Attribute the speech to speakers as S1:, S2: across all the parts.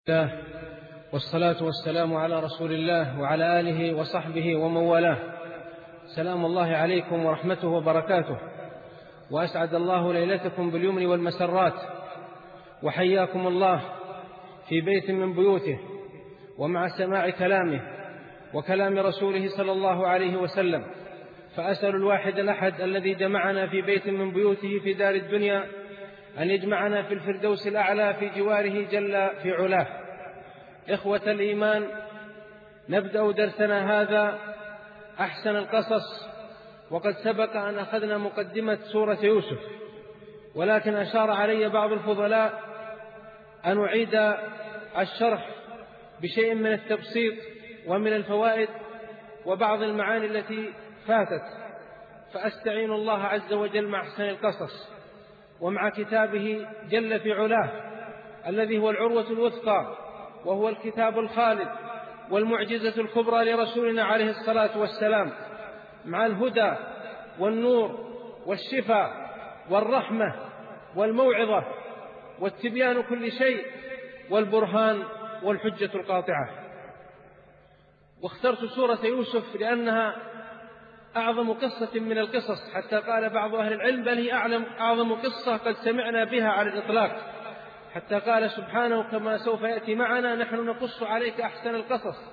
S1: الله والصلاة والسلام على رسول الله وعلى آله وصحبه ومن والاه. سلام الله عليكم ورحمته وبركاته، وأسعد الله ليلتكم باليمن والمسرات، وحياكم الله في بيت من بيوته ومع سماع كلامه وكلام رسوله صلى الله عليه وسلم. فأسأل الواحد الأحد الذي جمعنا في بيت من بيوته في دار الدنيا أن يجمعنا في الفردوس الأعلى في جواره جل في علاه. إخوة الإيمان، نبدأ درسنا هذا أحسن القصص، وقد سبق أن أخذنا مقدمة سورة يوسف، ولكن أشار علي بعض الفضلاء أن أعيد الشرح بشيء من التبسيط ومن الفوائد وبعض المعاني التي فاتت، فأستعين الله عز وجل مع أحسن القصص ومع كتابه جل في علاه الذي هو العروة الوثقى، وهو الكتاب الخالد والمعجزة الكبرى لرسولنا عليه الصلاة والسلام، مع الهدى والنور والشفاء والرحمة والموعظة والتبيان كل شيء والبرهان والحجة القاطعة. واخترت سورة يوسف لأنها أعظم قصة من القصص، حتى قال بعض أهل العلم بل هي أعظم قصة قد سمعنا بها على الإطلاق، حتى قال سبحانه كما سوف يأتي معنا: نحن نقص عليك أحسن القصص.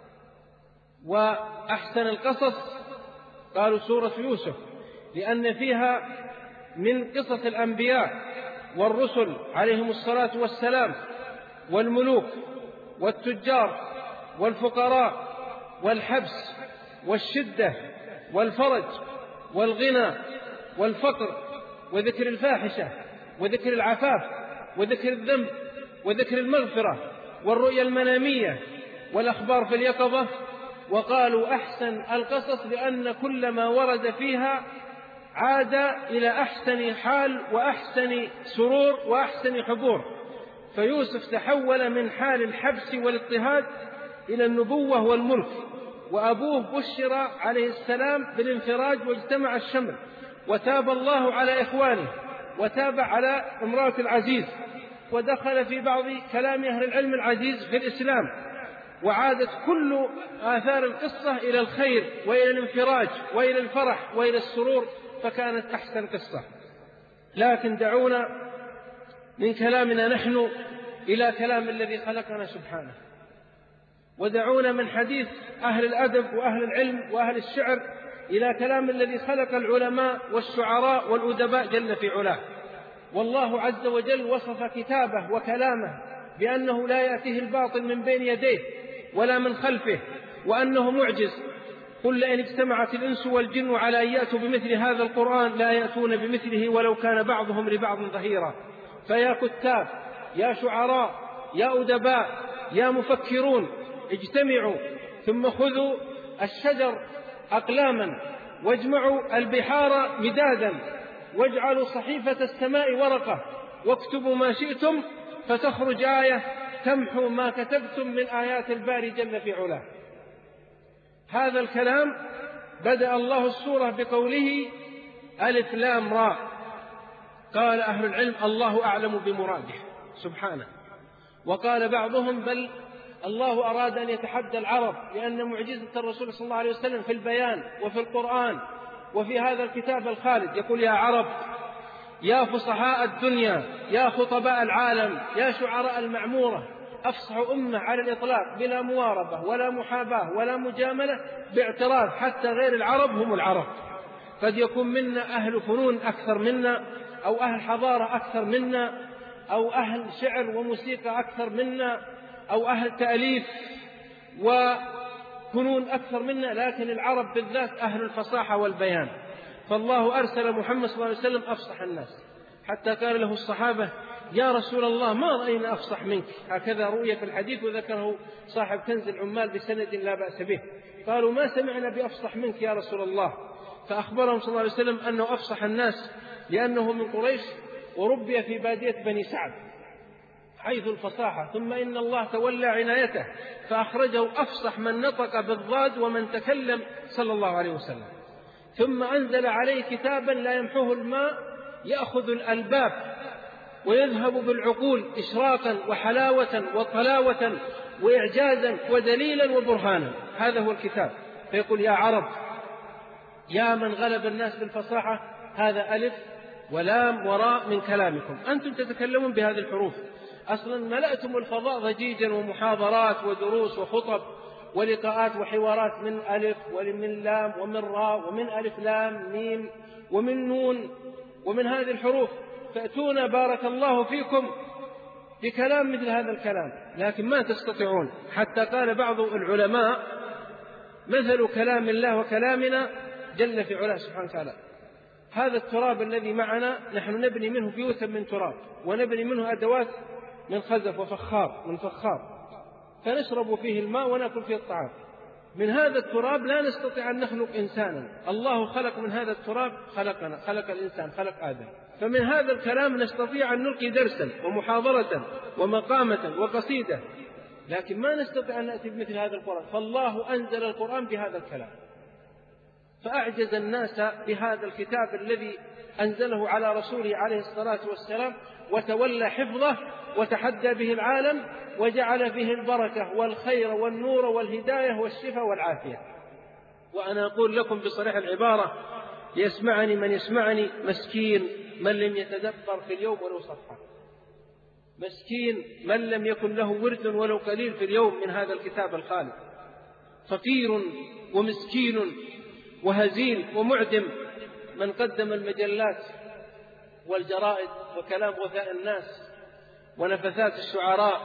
S1: وأحسن القصص قالوا سورة يوسف لأن فيها من قصص الأنبياء والرسل عليهم الصلاة والسلام، والملوك والتجار والفقراء والحبس والشدة والفرج والغنى والفقر، وذكر الفاحشة وذكر العفاف وذكر الذنب وذكر المغفرة والرؤيا المنامية والأخبار في اليقظة. وقالوا أحسن القصص لأن كل ما ورد فيها عاد إلى أحسن حال وأحسن سرور وأحسن حضور. فيوسف تحول من حال الحبس والاضطهاد إلى النبوة والملك، وأبوه بشر عليه السلام بالانفراج واجتمع الشمل، وتاب الله على إخوانه، وتاب على امرأة العزيز، ودخل في بعض كلام أهل العلم العزيز في الإسلام، وعادت كل آثار القصة إلى الخير وإلى الانفراج وإلى الفرح وإلى السرور، فكانت أحسن قصة. لكن دعونا من كلامنا نحن إلى كلام الذي خلقنا سبحانه، ودعونا من حديث أهل الأدب وأهل العلم وأهل الشعر إلى كلام الذي خلق العلماء والشعراء والأدباء جل في علاه. والله عز وجل وصف كتابه وكلامه بأنه لا يأتيه الباطل من بين يديه ولا من خلفه، وأنه معجز. قل لئن اجتمعت الإنس والجن على أن يأتوا بمثل هذا القرآن لا يأتون بمثله ولو كان بعضهم لبعض ظهيرا. فيا كتاب، يا شعراء، يا أدباء، يا مفكرون، اجتمعوا، ثم خذوا الشجر أقلاما، واجمعوا البحار مدادا، واجعلوا صحيفة السماء ورقة، واكتبوا ما شئتم فتخرج آية تمحو ما كتبتم من آيات الباري جل في علاه. هذا الكلام بدأ الله السورة بقوله ألف لام راء. قال أهل العلم الله أعلم بمراده سبحانه، وقال بعضهم بل الله أراد أن يتحدى العرب، لأن معجزة الرسول صلى الله عليه وسلم في البيان وفي القرآن وفي هذا الكتاب الخالد. يقول يا عرب، يا فصحاء الدنيا، يا خطباء العالم، يا شعراء المعمورة، أفصح أمة على الإطلاق بلا مواربة ولا محاباة ولا مجاملة، باعتراف حتى غير العرب هم العرب. قد يكون منا أهل فنون أكثر منا، أو أهل حضارة أكثر منا، أو أهل شعر وموسيقى أكثر منا، أو أهل تأليف وفنون أكثر منا، لكن العرب بالذات أهل الفصاحة والبيان. فالله أرسل محمد صلى الله عليه وسلم أفصح الناس، حتى قال له الصحابة يا رسول الله ما رأينا أفصح منك، هكذا رؤية في الحديث وذكره صاحب كنز العمال بسند لا بأس به. قالوا ما سمعنا بأفصح منك يا رسول الله، فأخبرهم صلى الله عليه وسلم أنه أفصح الناس لأنه من قريش وربي في بادية بني سعد حيث الفصاحة، ثم إن الله تولى عنايته فأخرجه أفصح من نطق بالضاد ومن تكلم صلى الله عليه وسلم. ثم أنزل عليه كتابا لا يمحوه الماء يأخذ الألباب ويذهب بالعقول إشراقا وحلاوة وطلاوة وإعجازا ودليلا وبرهانا. هذا هو الكتاب. فيقول: يا عرب، يا من غلب الناس بالفصاحة، هذا ألف ولام وراء من كلامكم، أنتم تتكلمون بهذه الحروف. أصلا ملأتم الفضاء ضجيجا ومحاضرات ودروس وخطب ولقاءات وحوارات من ألف ومن لام ومن راء ومن ألف لام ميم ومن نون ومن هذه الحروف، فأتونا بارك الله فيكم بكلام مثل هذا الكلام، لكن ما تستطيعون. حتى قال بعض العلماء: مثل كلام الله وكلامنا جل في علاه سبحانه وتعالى. هذا التراب الذي معنا نحن نبني منه بيوتا من تراب، ونبني منه أدوات من خزف وفخار، فنشرب فيه الماء ونأكل فيه الطعام. من هذا التراب لا نستطيع أن نخلق إنسانا، الله خلق من هذا التراب، خلق الإنسان، خلق آدم. فمن هذا الكلام نستطيع أن نلقي درسا ومحاضرة ومقامة وقصيدة، لكن ما نستطيع أن نأتي بمثل هذا القرآن. فالله أنزل القرآن بهذا الكلام، فأعجز الناس بهذا الكتاب الذي أنزله على رسوله عليه الصلاة والسلام، وتولى حفظه وتحدى به العالم، وجعل فيه البركة والخير والنور والهداية والشفاء والعافية. وأنا أقول لكم بصريح العبارة: يسمعني من يسمعني، مسكين من لم يتدبر في اليوم ولو صفحة، مسكين من لم يكن له ورد ولو قليل في اليوم من هذا الكتاب الخالد. فقير ومسكين وهزيل ومعدم من قدم المجلات والجرائد وكلام غثاء الناس ونفثات الشعراء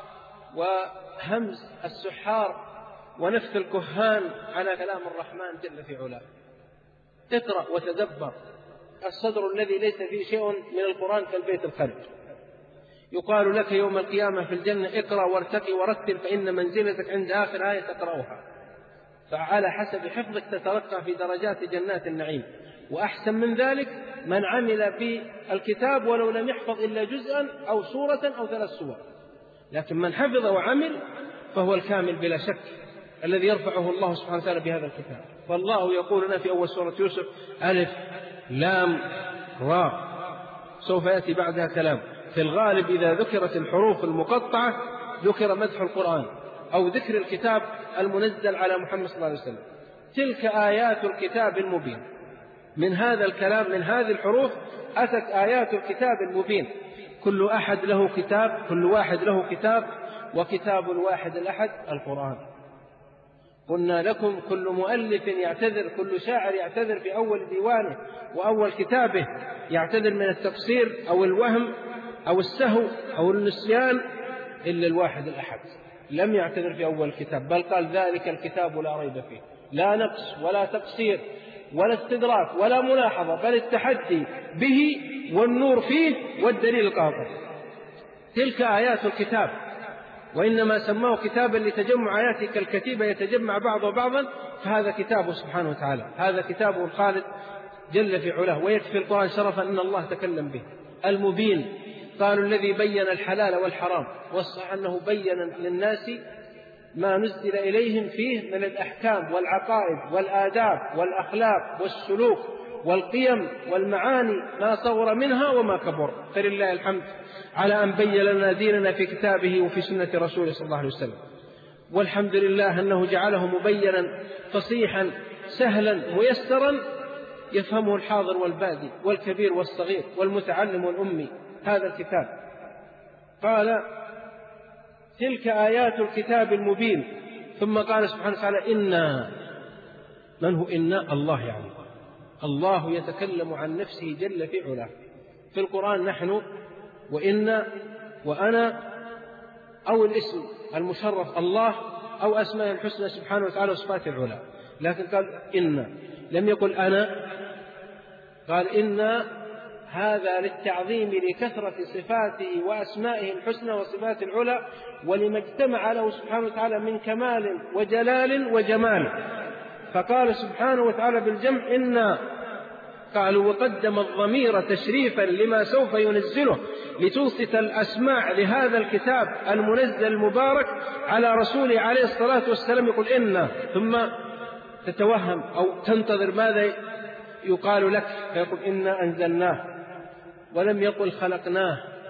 S1: وهمز السحار ونفث الكهان على كلام الرحمن جل في علاه. اقرأ وتدبر. الصدر الذي ليس فيه شيء من القرآن كالبيت الخرب. يقال لك يوم القيامة في الجنة: اقرأ وارتقي ورتل فإن منزلتك عند آخر آية تقرأها. فعلى حسب حفظك تترقى في درجات جنات النعيم. وأحسن من ذلك من عمل بالكتاب ولو لم يحفظ إلا جزءا أو سورة أو 3 سور، لكن من حفظ وعمل فهو الكامل بلا شك الذي يرفعه الله سبحانه وتعالى بهذا الكتاب. فالله يقول لنا في أول سورة يوسف: ألف لام راء. سوف يأتي بعدها كلام. في الغالب إذا ذكرت الحروف المقطعة ذكر مدح القرآن أو ذكر الكتاب المنزل على محمد صلى الله عليه وسلم. تلك آيات الكتاب المبين. من هذا الكلام، من هذه الحروف أتت آيات الكتاب المبين. كل واحد له كتاب، وكتاب الواحد الأحد القرآن. قلنا لكم: كل مؤلف يعتذر، كل شاعر يعتذر في أول ديوانه وأول كتابه، يعتذر من التقصير أو الوهم أو السهو أو النسيان، إلا الواحد الأحد لم يعتذر في أول الكتاب، بل قال: ذلك الكتاب لا ريب فيه، لا نقص ولا تقصير ولا استدراك ولا ملاحظة، بل التحدي به والنور فيه والدليل القاطع. تلك آيات الكتاب. وإنما سماه كتابا لتجمع آياته كالكتيبة يتجمع بعض بعضا، فهذا كتابه سبحانه وتعالى، هذا كتابه الخالد جل في علاه. ويكفي القرآن شرفا أن الله تكلم به. المبين، قالوا الذي بين الحلال والحرام، والصحيح أنه بين للناس ما نزل إليهم فيه من الأحكام والعقائد والآداب والأخلاق والسلوك والقيم والمعاني، ما صغر منها وما كبر. فلله الحمد على أن بين لنا ديننا في كتابه وفي سنة رسوله صلى الله عليه وسلم. والحمد لله أنه جعله مبينا فصيحا سهلا ميسرا يفهمه الحاضر والبادي والكبير والصغير والمتعلم والأمي. هذا الكتاب. قال: تلك آيات الكتاب المبين. ثم قال سبحانه وتعالى: إنا. من هو إنا؟ الله يعني. الله يتكلم عن نفسه جل في علاه. في القرآن نحن وإنا وأنا، أو الاسم المشرف الله، أو أسماء الحسنى سبحانه وتعالى وصفات العلا. لكن قال إنا، لم يقل أنا، قال إنا. هذا للتعظيم لكثرة صفاته وأسمائه الحسنى وصفات العلا، ولما اجتمع له سبحانه وتعالى من كمال وجلال وجمال. فقال سبحانه وتعالى بالجمع إنا. قالوا: وقدم الضمير تشريفا لما سوف ينزله لتوسط الأسماع لهذا الكتاب المنزل المبارك على رسوله عليه الصلاة والسلام. يقول إنا، ثم تتوهم أو تنتظر ماذا يقال لك، فيقول إنا أنزلناه، ولم يقل خلقناه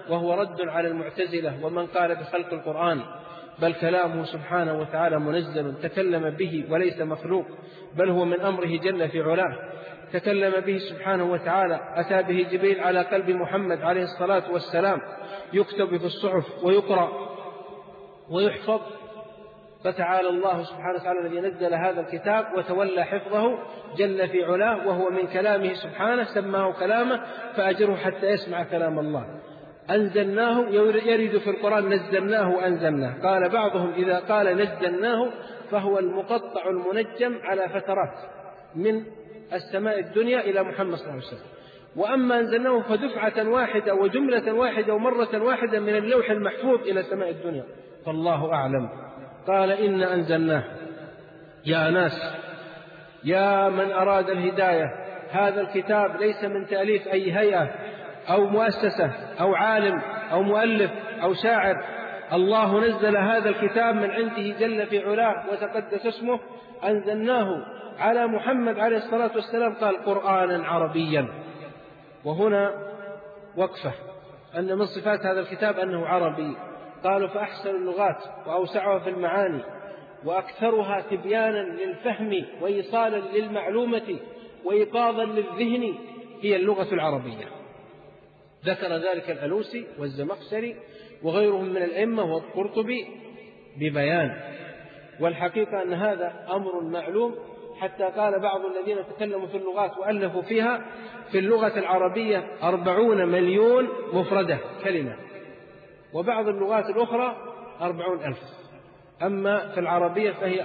S1: وهو رد على المعتزلة ومن قال بخلق القرآن، بل كلامه سبحانه وتعالى منزل تكلم به وليس مخلوق، بل هو من أمره جل في علاه، تكلم به سبحانه وتعالى، أتى به جبريل على قلب محمد عليه الصلاة والسلام، يكتب في الصحف ويقرأ ويحفظ. فتعالى الله سبحانه وتعالى الذي نزل هذا الكتاب وتولى حفظه جل في علاه، وهو من كلامه سبحانه، سماه كلامه فأجره حتى يسمع كلام الله. أنزلناه يرد في القرآن نزلناه وأنزلناه. قال بعضهم إذا قال نزلناه فهو المقطع المنجم على فترات من السماء الدنيا إلى محمد صلى الله عليه وسلم، وأما أنزلناه فدفعة واحدة وجملة واحدة ومرة واحدة من اللوح المحفوظ إلى سماء الدنيا، فالله أعلم. قال إن أنزلناه. يا ناس، يا من أراد الهداية، هذا الكتاب ليس من تأليف أي هيئة أو مؤسسة أو عالم أو مؤلف أو شاعر. الله نزل هذا الكتاب من عنده جل في علاه وتقدس اسمه، أنزلناه على محمد عليه الصلاة والسلام، قال قرآنا عربيا. وهنا وقفة، أن من صفات هذا الكتاب أنه عربي. قالوا فأحسن اللغات وأوسعها في المعاني وأكثرها تبيانا للفهم وإيصالا للمعلومة وإيقاظا للذهن هي اللغة العربية. ذكر ذلك الألوسي والزمخشري وغيرهم من الأئمة والقرطبي ببيان. والحقيقة أن هذا أمر معلوم، حتى قال بعض الذين تكلموا في اللغات وألفوا فيها في اللغة العربية 40 مليون مفردة كلمة، وبعض اللغات الأخرى 40,000، أما في العربية فهي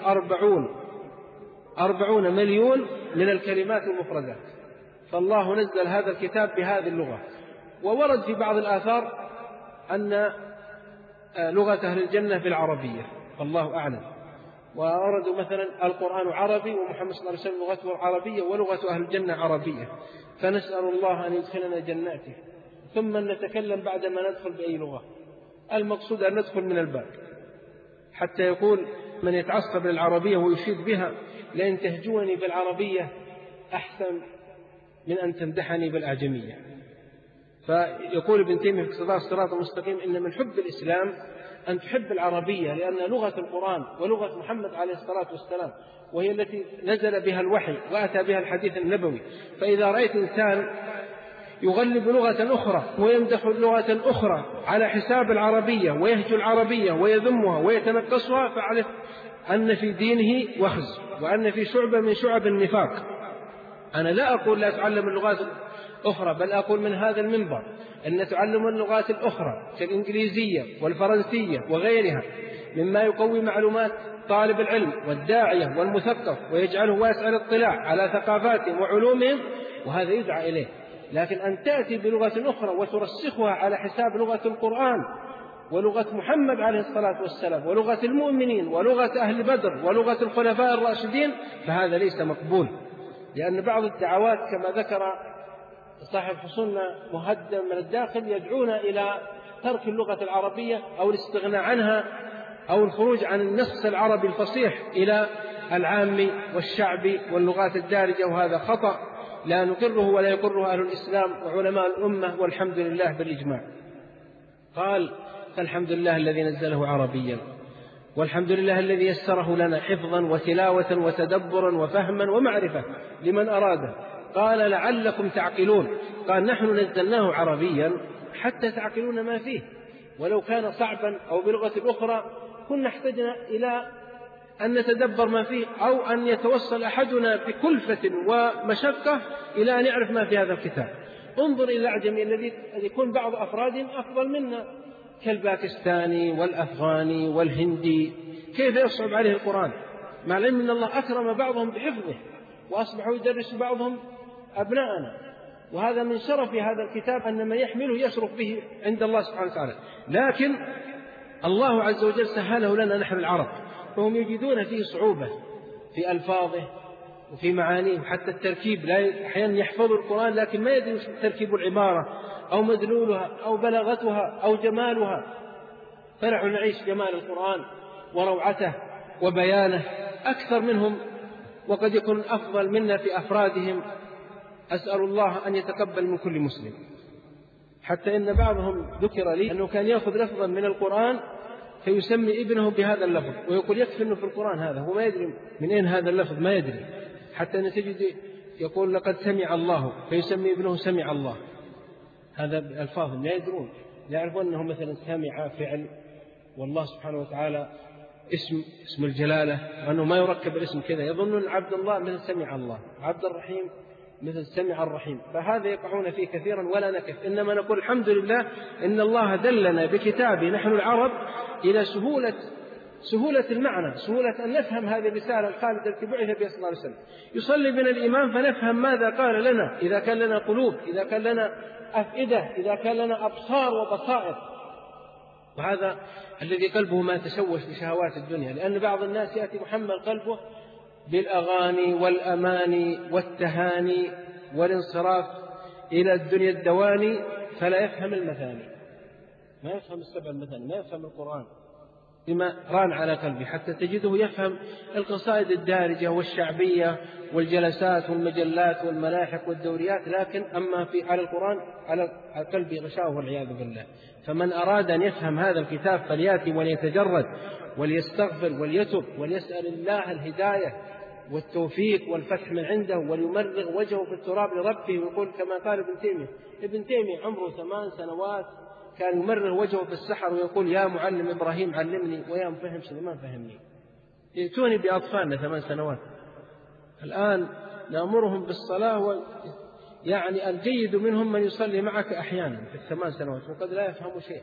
S1: 40 مليون من الكلمات المفردات. فالله نزل هذا الكتاب بهذه اللغة. وورد في بعض الآثار أن لغة أهل الجنة بالعربية، فالله أعلم. وأردوا مثلا القرآن عربي ومحمد صلى الله عليه وسلم لغته عربية ولغة أهل الجنة عربية، فنسأل الله أن يدخلنا جناته ثم نتكلم بعدما ندخل بأي لغة. المقصود أن ندخل من الباب، حتى يقول من يتعصب للعربية ويشيد بها لأن تهجوني بالعربية أحسن من أن تمدحني بالأعجمية. فيقول ابن تيمية في اقتضاء الصراط المستقيم إن من حب الإسلام أن تحب العربية، لأن لغة القرآن ولغة محمد عليه الصلاة والسلام، وهي التي نزل بها الوحي وأتى بها الحديث النبوي. فإذا رأيت إنسان يغلب لغة أخرى ويمدح لغة أخرى على حساب العربية ويهجو العربية ويذمها ويتنقصها، فاعرف أن في دينه وخز، وأن في شعبة من شعب النفاق. أنا لا أقول لا تعلم اللغات الأخرى، بل أقول من هذا المنبر أن تعلم اللغات الأخرى كالإنجليزية والفرنسية وغيرها مما يقوي معلومات طالب العلم والداعية والمثقف ويجعله واسع الاطلاع على ثقافاتهم وعلومهم، وهذا يدعى إليه. لكن أن تأتي بلغة أخرى وترسخها على حساب لغة القرآن ولغة محمد عليه الصلاة والسلام ولغة المؤمنين ولغة أهل بدر ولغة الخلفاء الراشدين، فهذا ليس مقبول. لأن بعض الدعوات كما ذكر صاحب حصولنا مهدم من الداخل يدعون إلى ترك اللغة العربية أو الاستغناء عنها أو الخروج عن النص العربي الفصيح إلى العام والشعبي واللغات الدارجة، وهذا خطأ لا نقره ولا يقره أهل الإسلام وعلماء الأمة، والحمد لله بالإجماع. قال فالحمد لله الذي نزله عربيا، والحمد لله الذي يسره لنا حفظا وتلاوة وتدبرا وفهما ومعرفة لمن أراده. قال لعلكم تعقلون. قال نحن نزلناه عربيا حتى تعقلون ما فيه، ولو كان صعبا أو بلغة أخرى كنا احتجنا إلى أن نتدبر ما فيه، أو أن يتوصل أحدنا بكلفة ومشقة إلى أن يعرف ما في هذا الكتاب. انظر إلى الأعجمي الذي يكون بعض أفرادهم أفضل منا، كالباكستاني والأفغاني والهندي، كيف يصعب عليه القرآن، مع العلم أن الله أكرم بعضهم بحفظه وأصبحوا يدرس بعضهم أبناءنا. وهذا من شرف هذا الكتاب أن من يحمله يشرف به عند الله سبحانه وتعالى. لكن الله عز وجل سهله لنا نحن العرب، فهم يجدون فيه صعوبة في ألفاظه وفي معانيه، وحتى التركيب لا أحيانا يحفظوا القرآن لكن ما يدري تركيب العبارة أو مدلولها أو بلاغتها أو جمالها. فنحن نعيش جمال القرآن وروعته وبيانه أكثر منهم، وقد يكون أفضل منا في أفرادهم. أسأل الله أن يتقبل من كل مسلم. حتى إن بعضهم ذكر لي أنه كان يأخذ لفظا من القرآن فيسمي ابنه بهذا اللفظ ويقول يكفي أنه في القرآن هذا، هو ما يدري من أين هذا اللفظ، ما يدري. حتى أن تجد يقول لقد سمع الله فيسمي ابنه سمع الله. هذا ألفاظ لا يدرون، لا يعرفون أنه مثلا سمع فعل، والله سبحانه وتعالى اسم الجلالة، وأنه ما يركب الاسم كذا، يظنون عبد الله مثل سمع الله، عبد الرحيم مثل سمع الرحيم. فهذا يقعون فيه كثيرا ولا نكف. إنما نقول الحمد لله إن الله دلنا بكتابه نحن العرب إلى سهولة المعنى، سهولة أن نفهم هذه الرسالة الخالدة التي بعث بها صلى الله عليه وسلم. يصلي بنا الإمام فنفهم ماذا قال لنا، إذا كان لنا قلوب، إذا كان لنا أفئدة، إذا كان لنا أبصار وبصائر. وهذا الذي قلبه ما تشوش بشهوات الدنيا، لأن بعض الناس يأتي محمل قلبه بالأغاني والأماني والتهاني والانصراف إلى الدنيا الدواني، فلا يفهم المثاني، ما يفهم السبع المثاني، ما يفهم القرآن بما ران على قلبه، حتى تجده يفهم القصائد الدارجة والشعبية والجلسات والمجلات والملاحق والدوريات، لكن أما على القرآن على قلبه غشاوة والعياذ بالله. فمن أراد أن يفهم هذا الكتاب فليأتي وليتجرد وليستغفر وليتب وليسأل الله الهداية والتوفيق والفتح من عنده، وليمرغ وجهه في التراب لربه، ويقول كما قال ابن تيمية عمره 8 سنوات كان يمرغ وجهه في السحر ويقول يا معلم إبراهيم علمني ويا مفهم سليمان فهمني. يأتوني بأطفالنا 8 سنوات الآن نأمرهم بالصلاة، يعني الجيد منهم من يصلي معك أحيانا في 8 سنوات وقد لا يفهم شيئا،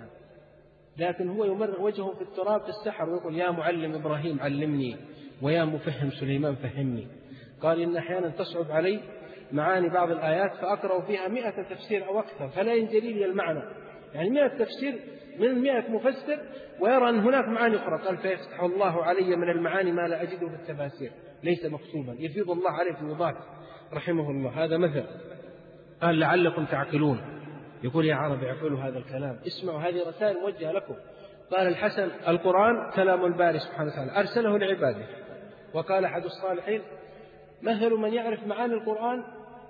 S1: لكن هو يمرغ وجهه في التراب في السحر ويقول يا معلم إبراهيم علمني ويا مفهم سليمان فهمني. قال إن أحيانا تصعب علي معاني بعض الآيات فأقرأ فيها 100 تفسير أو أكثر فلا ينجلي لي المعنى، يعني 100 تفسير من 100 مفسر ويرى أن هناك معاني أخرى. قال فيفتح الله علي من المعاني ما لا أجده في التفاسير، ليس مكتوبا، يفيض الله عليه في الوضات رحمه الله. هذا مثل. قال لعلكم تعقلون، يقول يا عرب اعقلوا هذا الكلام، اسمعوا، هذه رسائل موجهة لكم. قال الحسن القرآن كلام الباري سبحانه وتعالى أرسله لعباده. وقال أحد الصالحين مثل من يعرف معاني القرآن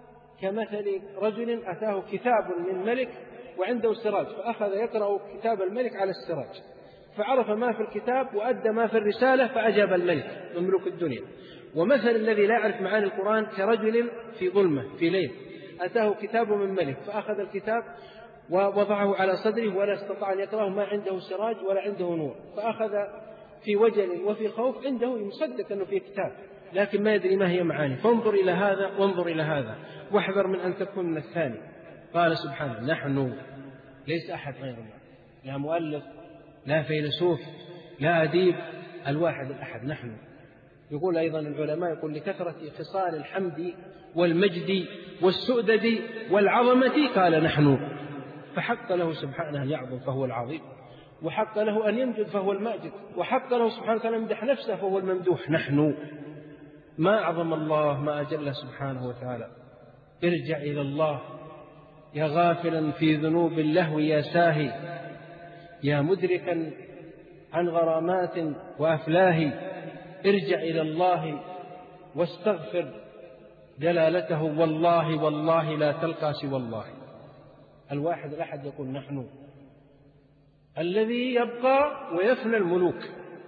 S1: كمثل رجل أتاه كتاب من ملك وعنده سراج، فأخذ يقرأ كتاب الملك على السراج، فعرف ما في الكتاب وأدى ما في الرسالة فأجاب الملك من ملوك الدنيا. ومثل الذي لا يعرف معاني القرآن كرجل في ظلمة في ليل أتاه كتاب من ملك فأخذ الكتاب ووضعه على صدره ولا استطاع أن يقرأه، ما عنده سراج ولا عنده نور، فأخذ في وجل وفي خوف، عنده يصدق أنه في كتاب لكن ما يدري ما هي معاني. فانظر إلى هذا وانظر إلى هذا واحذر من أن تكون من الثاني. قال سبحانه نحن، ليس أحد غيرنا، لا مؤلف لا فيلسوف لا أديب، الواحد الأحد نحن. يقول أيضا العلماء يقول لكثرة خصال الحمد والمجد والسؤدد والعظمة قال نحن، فحق له سبحانه أن يعظم فهو العظيم، وحق له أن يمجد فهو الماجد، وحق له سبحانه وتعالى أن يمدح نفسه فهو الممدوح. نحن، ما أعظم الله ما أجل سبحانه وتعالى. ارجع إلى الله يا غافلا في ذنوب اللهو يا ساهي، يا مدركا عن غرامات وأفلاه، ارجع إلى الله واستغفر جلالته، والله والله لا تلقى سوى الله. الواحد الأحد يقول نحن، الذي يبقى ويفنى الملوك،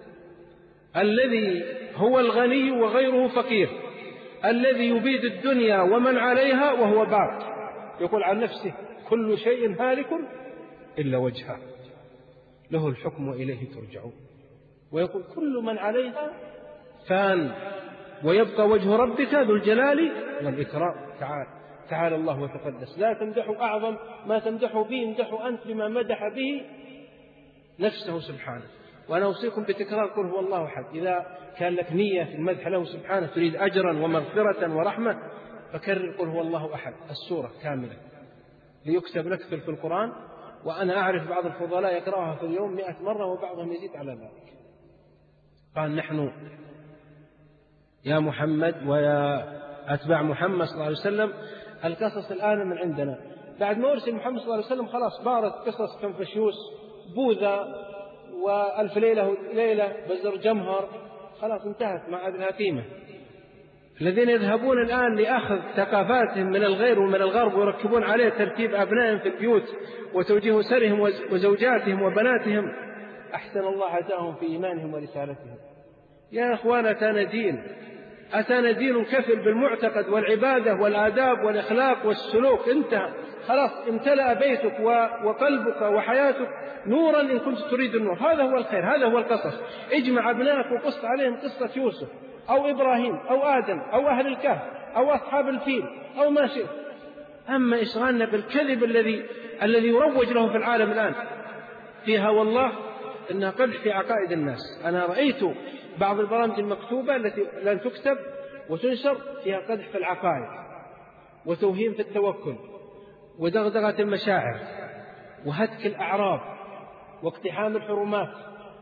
S1: الذي هو الغني وغيره فقير، الذي يبيد الدنيا ومن عليها وهو باق، يقول عن نفسه كل شيء هالك إلا وجهه له الحكم وإليه ترجعون، ويقول كل من عليها فان ويبقى وجه ربك ذو الجلال والإكرام. تعالى الله وتقدس. لا تمدحوا أعظم ما تمدحوا به، امدحوا أنت بما مدح به نفسه سبحانه. وأنا أوصيكم بتكرار قل هو الله أحد. إذا كان لك نية في المدح له سبحانه تريد أجرا ومغفرة ورحمة فكرر قل هو الله أحد السورة كاملة ليكتب لك في القرآن. وأنا أعرف بعض الفضلاء يقرأها في اليوم 100 مرة وبعضهم يزيد على ذلك. قال نحن يا محمد ويا أتباع محمد صلى الله عليه وسلم، القصص الآن من عندنا. بعد ما أرسل محمد صلى الله عليه وسلم خلاص بارت قصص كنفشوس بوذا وألف ليلة بزر جمهر، خلاص انتهت ما عاد لها قيمة. الذين يذهبون الآن لأخذ ثقافاتهم من الغير ومن الغرب ويركبون عليه ترتيب أبنائهم في البيوت وتوجيه أسرهم وزوجاتهم وبناتهم، أحسن الله عزاهم في إيمانهم ورسالتهم. يا أخوان، أتانا دين كفل بالمعتقد والعبادة والآداب والإخلاق والسلوك، انتهى خلاص، امتلأ بيتك وقلبك وحياتك نورا إن كنت تريد النور. هذا هو الخير، هذا هو القصص. اجمع أبنائك وقص عليهم قصة يوسف أو إبراهيم أو آدم أو أهل الكهف أو أصحاب الفيل أو ما شئت. أما إشغالنا بالكذب الذي يروج له في العالم الآن فيها والله إنها قدح في عقائد الناس. أنا رأيت بعض البرامج المكتوبة التي لن تكتب وتنشر فيها قدح في العقائد وتوهيم في التوكل ودغدغة المشاعر وهتك الأعراض واقتحام الحرمات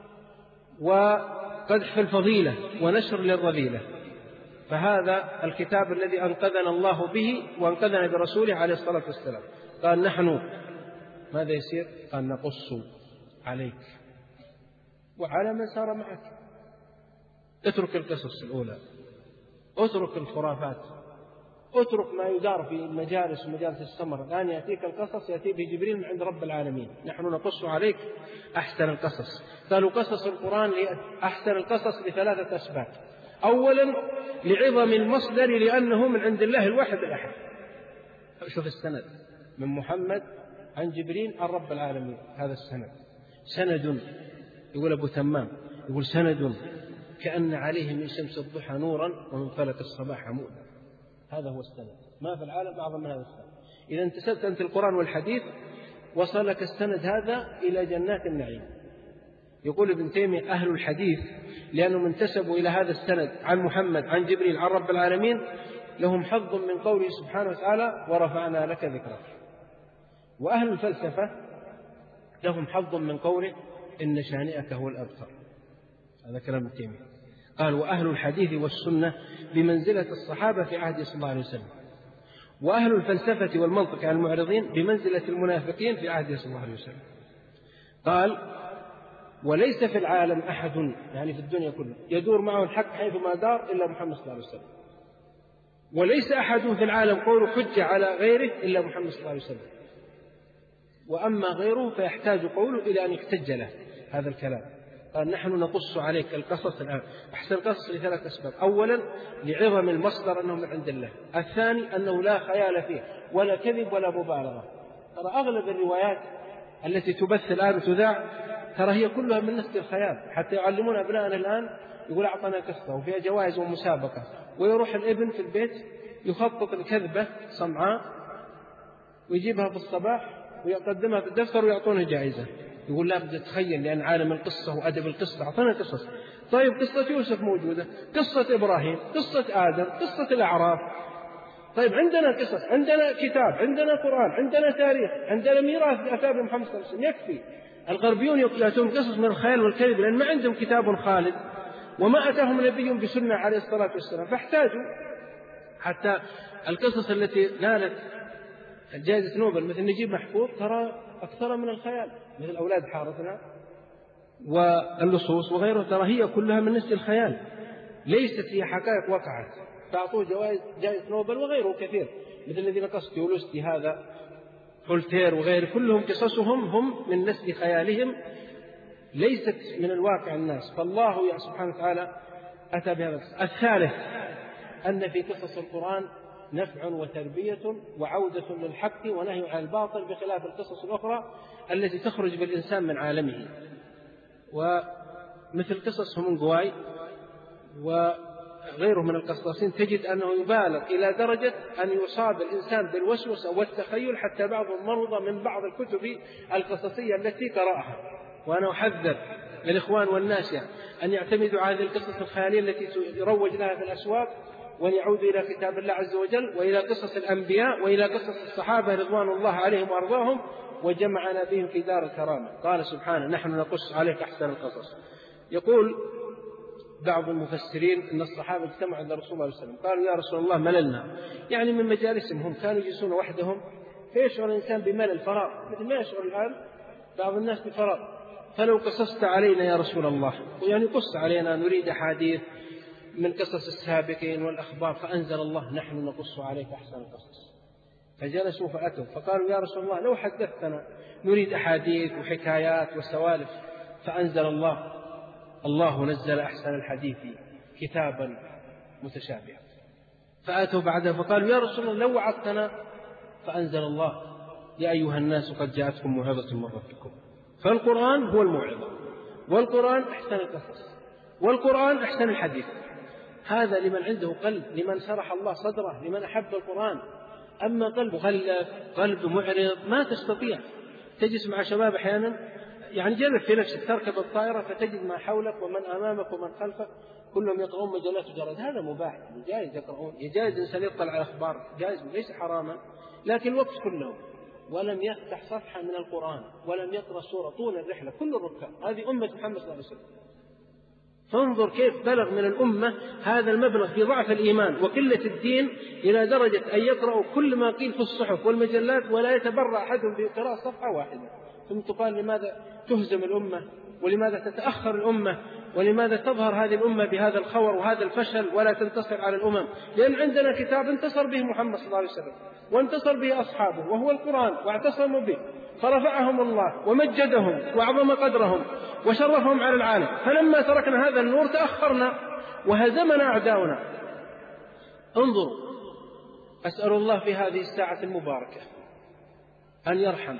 S1: وقدح في الفضيلة ونشر للرذيلة. فهذا الكتاب الذي أنقذنا الله به وأنقذنا برسوله عليه الصلاة والسلام. قال نحن ماذا يصير؟ قال نقص عليك وعلى من سار معك. اترك القصص الأولى، اترك الخرافات، اترك ما يدار في المجالس ومجالس السمر. الآن يأتيك القصص، يأتي به جبريل من عند رب العالمين. نحن نقص عليك أحسن القصص. قالوا قصص القرآن أحسن القصص لثلاثة أسباب. أولا لعظم المصدر، لأنه من عند الله الواحد الأحد. شوف السند من محمد عن جبريل عن رب العالمين، هذا السند سند. يقول أبو تمام يقول سند كأن عليه من شمس الضحى نورا ومن فلك الصباح عمودا. هذا هو السند، ما في العالم أعظم من هذا السند. إذا انتسبت أنت القرآن والحديث وصلك السند هذا إلى جنات النعيم. يقول ابن تيمية أهل الحديث لأنهم انتسبوا إلى هذا السند عن محمد عن جبريل عن رب العالمين لهم حظ من قوله سبحانه وتعالى ورفعنا لك ذكرك. وأهل الفلسفة لهم حظ من قوله إن شانئك هو الأبتر. هذا كلام ابن تيمية. قال وأهل الحديث والسنة بمنزلة الصحابة في عهد صلى الله عليه وسلم، وأهل الفلسفة والمنطق عن المعرضين بمنزلة المنافقين في عهد صلى الله عليه وسلم. قال وليس في العالم أحد، يعني في الدنيا كله، يدور معه الحق حيثما دار إلا محمد صلى الله عليه وسلم. وليس أحد في العالم قول حجة على غيره إلا محمد صلى الله عليه وسلم. وأما غيره فيحتاج قوله إلى أن يحتج له هذا الكلام. قال نحن نقص عليك القصص الآن أحسن القصص لثلاث أسباب. أولا لعظم المصدر أنه من عند الله. الثاني أنه لا خيال فيه ولا كذب ولا مبالغة. ترى أغلب الروايات التي تبث الآن وتذاع ترى هي كلها من نسج الخيال. حتى يعلمون أبنائنا الآن يقول أعطنا قصة وفيها جوائز ومسابقة، ويروح الابن في البيت يخطط الكذبة صمعاء ويجيبها في الصباح ويقدمها في الدفتر ويعطونه جائزة. يقول لا بدي أتخيل لأن عالم القصة وأدب القصة أعطنا قصص. طيب قصة يوسف موجودة، قصة إبراهيم، قصة آدم، قصة الأعراف. طيب عندنا قصص، عندنا كتاب، عندنا قرآن، عندنا تاريخ، عندنا ميراث لأتابع محمد صلى الله عليه وسلم، يكفي. الغربيون يأتون قصص من الخيال والكذب لأن ما عندهم كتاب خالد وما أتاهم نبي بسنة عليه الصلاة والسلام، فاحتاجوا. حتى القصص التي نالت جائزة نوبل مثل نجيب محفوظ ترى أكثر من الخيال، مثل أولاد حارتنا واللصوص وغيره، ترى هي كلها من نسج الخيال، ليست هي حقائق وقعت. فأعطوه جائزة نوبل وغيره كثير، مثل الذين قص تيولوستي هذا، فولتير وغيره، كلهم قصصهم هم من نسج خيالهم ليست من الواقع الناس. فالله سبحانه وتعالى أتى بهذا. الثالث أن في قصص القرآن نفع وتربية وعودة للحق ونهي عن الباطل، بخلاف القصص الأخرى التي تخرج بالإنسان من عالمه. ومثل قصص همونغواي وغيره من القصاصين تجد أنه يبالغ إلى درجة أن يصاب الإنسان بالوسوسة والتخيل، حتى بعضهم مرضى من بعض الكتب القصصية التي قرأها. وأنا أحذر الإخوان والناس أن يعتمدوا على هذه القصص الخيالية التي يروج لها في الأسواق، وأن يعودوا إلى كتاب الله عز وجل وإلى قصص الأنبياء وإلى قصص الصحابة رضوان الله عليهم وأرضاهم، وجمعنا بهم في دار الكرامة. قال سبحانه نحن نقص عليك أحسن القصص. يقول بعض المفسرين أن الصحابة اجتمعوا عند رسول الله صلى الله عليه وسلم قالوا يا رسول الله مللنا، يعني من مجالسهم هم كانوا يجلسون وحدهم فيشعر الإنسان بملل فراغ، مثل ما يشعر الآن بعض الناس بفراغ. فلو قصصت علينا يا رسول الله، يعني قص علينا، نريد أحاديث من قصص السابقين والأخبار، فأنزل الله نحن نقص عليك أحسن القصص. فجلسوا فأتوا فقالوا يا رسول الله لو حدثتنا نريد أحاديث وحكايات وسوالف. فأنزل الله نزل أحسن الحديث كتابا متشابها. فأتوا بعدها فقالوا يا رسول الله لو وعظتنا. فأنزل الله يا أيها الناس قد جاءتكم موعظة من ربكم. فالقرآن هو الموعظة، والقرآن أحسن القصص، والقرآن أحسن الحديث. هذا لمن عنده قلب، لمن شرح الله صدره، لمن أحب القرآن. أما قلب مخلف، قلب معرض، ما تستطيع. تجلس مع شباب أحيانا يعني جرب في نفسك تركب الطائرة فتجد ما حولك ومن أمامك ومن خلفك كلهم يقرؤون مجلات وجرائد. هذا مباح، جائز يقرؤون، جائز الإنسان يطلع على الأخبار، جائز ليس حراما، لكن الوقت كله. ولم يفتح صفحة من القرآن ولم يقرأ سورة طول الرحلة، كل الركاب. هذه أمة محمد صلى الله عليه وسلم. فانظر كيف بلغ من الأمة هذا المبلغ في ضعف الإيمان وقلة الدين إلى درجة أن يقرأوا كل ما قيل في الصحف والمجلات ولا يتبرع أحدهم بقراءة صفحة واحدة. ثم تقال لماذا تهزم الأمة، ولماذا تتأخر الأمة، ولماذا تظهر هذه الأمة بهذا الخور وهذا الفشل ولا تنتصر على الأمم؟ لأن عندنا كتاب انتصر به محمد صلى الله عليه وسلم وانتصر به أصحابه وهو القرآن، واعتصموا به فرفعهم الله ومجدهم وأعظم قدرهم وشرفهم على العالم. فلما تركنا هذا النور تأخرنا وهزمنا أعداؤنا. انظروا، أسأل الله في هذه الساعة المباركة أن يرحم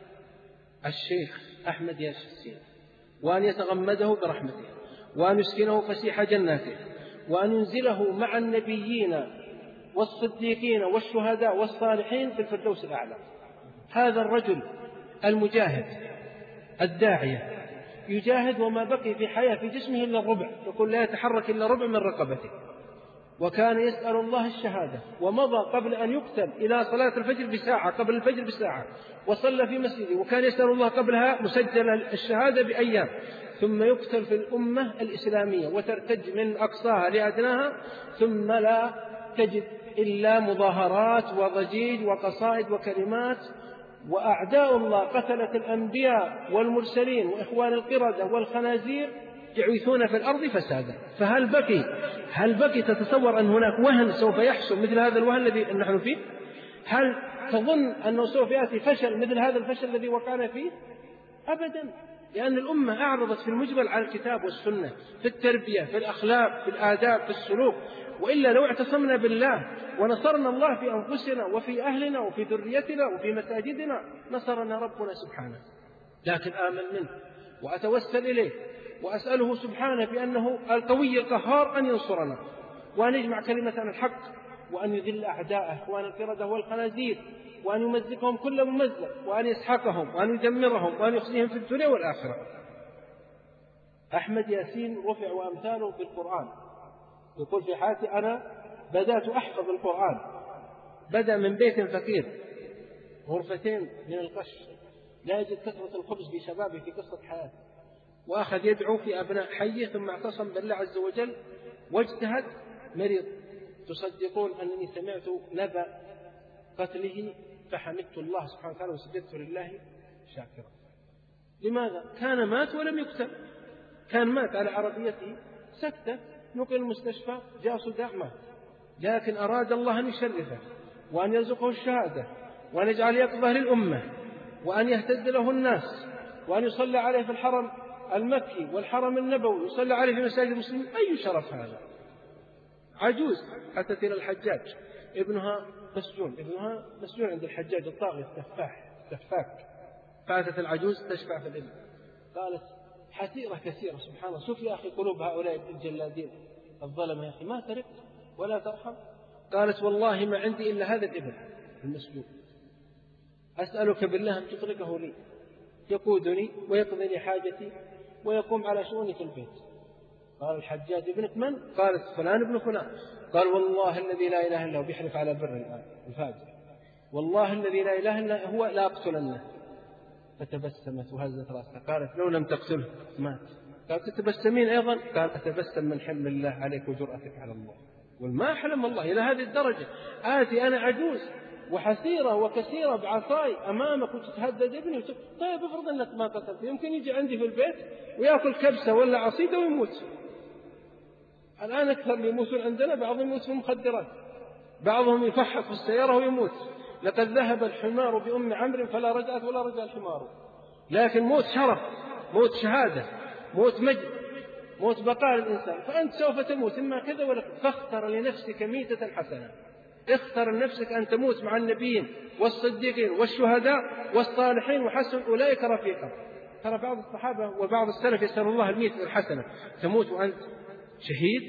S1: الشيخ أحمد ياسين، وأن يتغمده برحمته، وأن يسكنه فسيح جناته، وأن ينزله مع النبيين والصديقين والشهداء والصالحين في الفردوس الأعلى. هذا الرجل المجاهد الداعية يجاهد وما بقي في حياة في جسمه إلا الربع، يقول لا يتحرك إلا ربع من رقبته، وكان يسأل الله الشهادة، ومضى قبل أن يقتل إلى صلاة الفجر بساعة، قبل الفجر بساعة، وصلى في مسجده، وكان يسأل الله قبلها مسجل الشهادة بأيام، ثم يقتل في الأمة الإسلامية وترتج من أقصاها لأدناها، ثم لا تجد إلا مظاهرات وضجيج وقصائد وكلمات، وأعداء الله قتلة الأنبياء والمرسلين وإخوان القردة والخنازير يعيثون في الأرض فسادا. فهل بقي تتصور أن هناك وهن سوف يحصل مثل هذا الوهن الذي نحن فيه؟ هل تظن أنه سوف يأتي فشل مثل هذا الفشل الذي وقعنا فيه؟ أبدا، لأن الأمة أعرضت في المجمل على الكتاب والسنة في التربية، في الأخلاق، في الآداب، في السلوك. وإلا لو اعتصمنا بالله ونصرنا الله في أنفسنا وفي أهلنا وفي ذريتنا وفي مساجدنا نصرنا ربنا سبحانه. لكن آمن منه وأتوسل إليه وأسأله سبحانه بأنه القوي القهار أن ينصرنا وأن يجمع كلمة الحق وأن يذل أعداءه إخوان القردة والخنازير، وأن يمزقهم كل ممزق، وأن يسحقهم، وأن يدمرهم، وأن يخزيهم في الدنيا والآخرة. أحمد ياسين رفع وأمثاله بالقرآن، يقول في حياتي أنا بدأت أحفظ القرآن، بدأ من بيت فقير غرفتين من القش لا يجد كثرة الخبز في شبابه في قصة حياته، وأخذ يدعو في أبناء حيه، ثم اعتصم بالله عز وجل واجتهد. مريض، تصدقون أنني سمعت نبأ قتله فحمدت الله سبحانه وتعالى وسجدت لله شاكرا. لماذا؟ كان مات ولم يقتل، كان مات على عربيته سكتة، نقل المستشفى، جاء صداع مات، لكن أراد الله أن يشرفه وأن يرزقه الشهادة وأن يجعل يقظة للأمة وأن يهتد له الناس وأن يصلى عليه في الحرم المكي والحرم النبوي، يصلى عليه في مساجد المسلمين. أي شرف هذا! عجوز أتت إلى الحجاج، ابنها مسجون عند الحجاج الطاغية تفاك، فأتت العجوز تشفع في الابن، قالت حسيرة كثيرة سبحان الله، شوف يا أخي قلوب هؤلاء الجلادين الظلمة، يا أخي ما ترق ولا ترحم. قالت والله ما عندي إلا هذا الابن المسجون، أسألك بالله أن تطلقه لي يقودني ويقضي لي حاجتي ويقوم على شؤوني في البيت. قال الحجاج ابنك من؟ قالت فلان ابن فلان. قال والله الذي لا إله إلا هو، بيحلف على بر الآن الفاجر، والله الذي لا إله إلا هو لا أقتلنه. فتبسمت وهزت رأسها، قالت لو لم تقتله مات. قالت تتبسمين أيضا؟ قال أتبسم من حلم الله عليك وجرأتك على الله. والما حلم الله إلى هذه الدرجة، آتي أنا عجوز وحسيرة وكثيرة بعصاي أمامك وتتهدد ابني. طيب افرض أنك ما قتلت، يمكن يجي عندي في البيت ويأكل كبسة ولا عصيدة ويموت. الآن أكثر اللي يموتون عندنا بعضهم يموت في المخدرات، بعضهم يفحط في السيارة ويموت. لقد ذهب الحمار بأم عمرو فلا رجعت ولا رجع الحمار. لكن موت شرف، موت شهادة، موت مجد، موت بقاء الإنسان. فأنت سوف تموت إما كذا ولا كذا، فاختر لنفسك ميتة حسنة. اختر لنفسك أن تموت مع النبيين والصديقين والشهداء والصالحين وحسن أولئك رفيقا. ترى بعض الصحابة وبعض السلف يسأل الله الميتة الحسنة، تموت وأنت شهيد،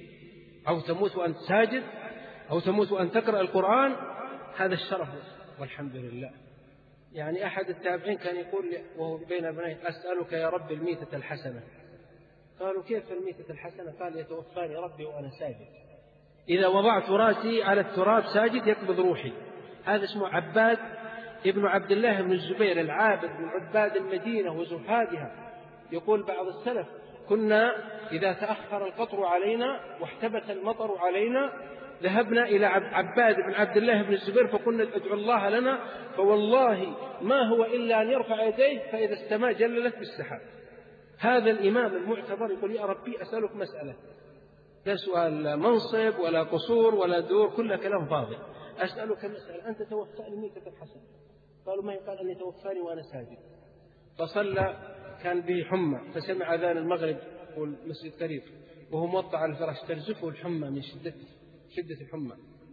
S1: أو تموت وأنت ساجد، أو تموت وأنت تقرأ القرآن. هذا الشرف والحمد لله. يعني أحد التابعين كان يقول وهو بين ابنيه: أسألك يا رب الميتة الحسنة. قالوا: كيف الميتة الحسنة؟ قال: يتوفاني ربي وأنا ساجد، إذا وضعت راسي على التراب ساجد يقبض روحي. هذا اسمه عباد ابن عبد الله بن الزبير، العابد من عباد المدينة وزهادها. يقول بعض السلف: كنا إذا تأخر القطر علينا واحتبس المطر علينا ذهبنا إلى عباد بن عبد الله بن الزبير فقلنا: ادعو الله لنا، فوالله ما هو إلا أن يرفع يديه فإذا السماء جللت بالسحاب. هذا الإمام المعتبر يقول: يا ربي أسألك مسألة، لا سؤال منصب ولا قصور ولا دور، كل كلام فاضي. أسألك مسألة، أنت توفاني ميتة الحسن. قالوا: ما يقال أن توفاني وأنا ساجد. فصلى، كان به حمى، فسمع أذان المغرب والمسجد قريب، وهو موطع على الفراش ترزفه الحمى من شدة الحمى.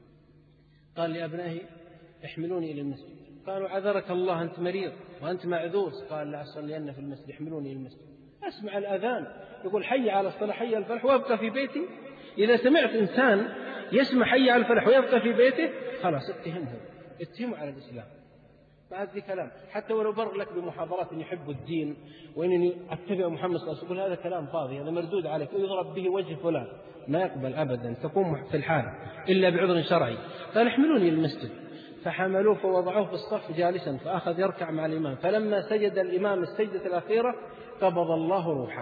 S1: قال لأبنائه: احملوني إلى المسجد. قالوا: عذرك الله، أنت مريض وأنت معذور. قال: لا أصلين في المسجد، احملوني إلى المسجد. أسمع الأذان يقول: حي على الصلاة، حي على الفلاح، وأبقى في بيتي. إذا سمعت إنسان يسمع حي على الفلاح ويبقى في بيته، خلاص اتهمه على الإسلام. ما هذا كلام، حتى ولو برر لك بمحاضرات إن يحب الدين وإنني أتبع محمد صلى الله عليه وسلم، هذا كلام فاضي، هذا مردود عليك ويضرب به وجه فلان، ما يقبل أبدا، تقوم في الحال إلا بعذر شرعي. قال: احملوني للمسجد. فحملوه فوضعوه في الصف جالسا، فأخذ يركع مع الإمام. فلما سجد الإمام السجدة الأخيرة قبض الله روحه.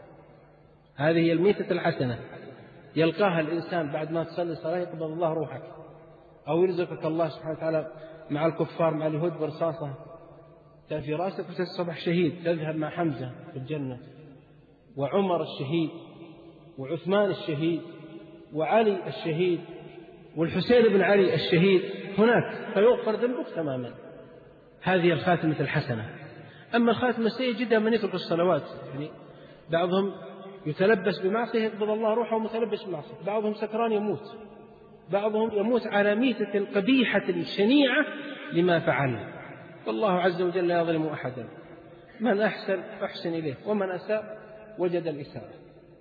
S1: هذه هي الميتة الحسنة، يلقاها الإنسان بعد ما تصلي صلاة، يقبض الله روحك، أو يرزقك الله سبحانه وتعالى مع الكفار مع اليهود برصاصة في رأسك وتصبح شهيد، تذهب مع حمزة في الجنة، وعمر الشهيد، وعثمان الشهيد، وعلي الشهيد، والحسين بن علي الشهيد هناك، فيغفر ذنبك تماما. هذه الخاتمة الحسنة. أما الخاتمة السيئة جدا من يترك الصلوات، يعني بعضهم يتلبس بمعصية يقبض الله روحه ومتلبس بمعصية، بعضهم سكران يموت، بعضهم يموت على ميتة قبيحة شنيعة لما فعل. والله عز وجل لا يظلم أحدا، من أحسن أحسن إليه، ومن أساء وجد الإساءة.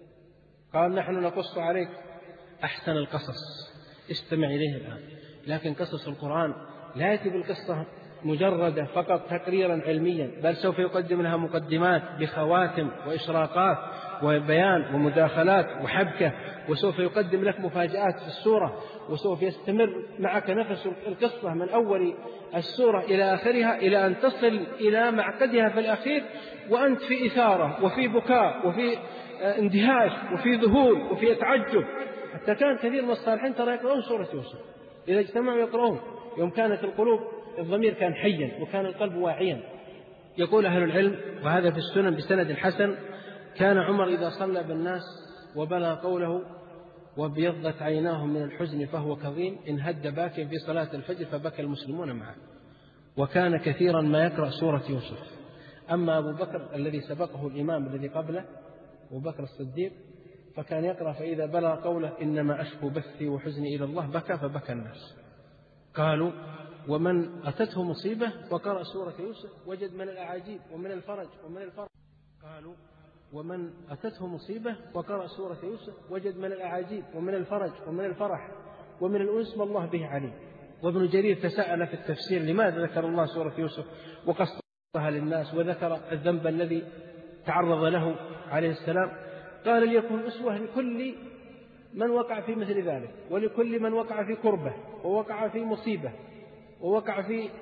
S1: قال: نحن نقص عليك أحسن القصص، استمع إليه الآن. لكن قصص القرآن لا يأتي بالقصة مجردة فقط تقريرا علميا، بل سوف يقدم لها مقدمات بخواتم وإشراقات وبيان ومداخلات وحبكة، وسوف يقدم لك مفاجآت في السورة، وسوف يستمر معك نفس القصة من أول السورة إلى آخرها إلى أن تصل إلى معقدها في الأخير، وأنت في إثارة وفي بكاء وفي اندهاش وفي ذهول وفي تعجب. حتى كان كثير من الصالحين ترى يقرؤون سورة يوسف، إذا اجتمعوا يقرؤون، يوم كانت القلوب الضمير كان حيا وكان القلب واعيا. يقول أهل العلم، وهذا في السنن بسند حسن: كان عمر إذا صلى بالناس وبلغ قوله: وابيضت عيناه من الحزن فهو كظيم، انهد باكٍ في صلاة الفجر فبكى المسلمون معه. وكان كثيرا ما يقرأ سورة يوسف. أما أبو بكر الذي سبقه الإمام الذي قبله، أبو بكر الصديق، فكان يقرأ فإذا بلغ قوله: إنما أشكو بثي وحزني إلى الله بكى فبكى الناس. قالوا: ومن أتته مصيبة وقرأ سورة يوسف وجد من الأعاجيب ومن الفرج ومن الفرح. قالوا: ومن أتته مصيبة وقرأ سورة يوسف وجد من الأعاجيب ومن الفرج ومن الفرح ومن الأنس ما الله به عليم. وابن جرير تساءل في التفسير: لماذا ذكر الله سورة يوسف وقصها للناس وذكر الذنب الذي تعرض له عليه السلام؟ قال: ليكون أسوة لكل من وقع في مثل ذلك، ولكل من وقع في كربة ووقع في مصيبة ووقع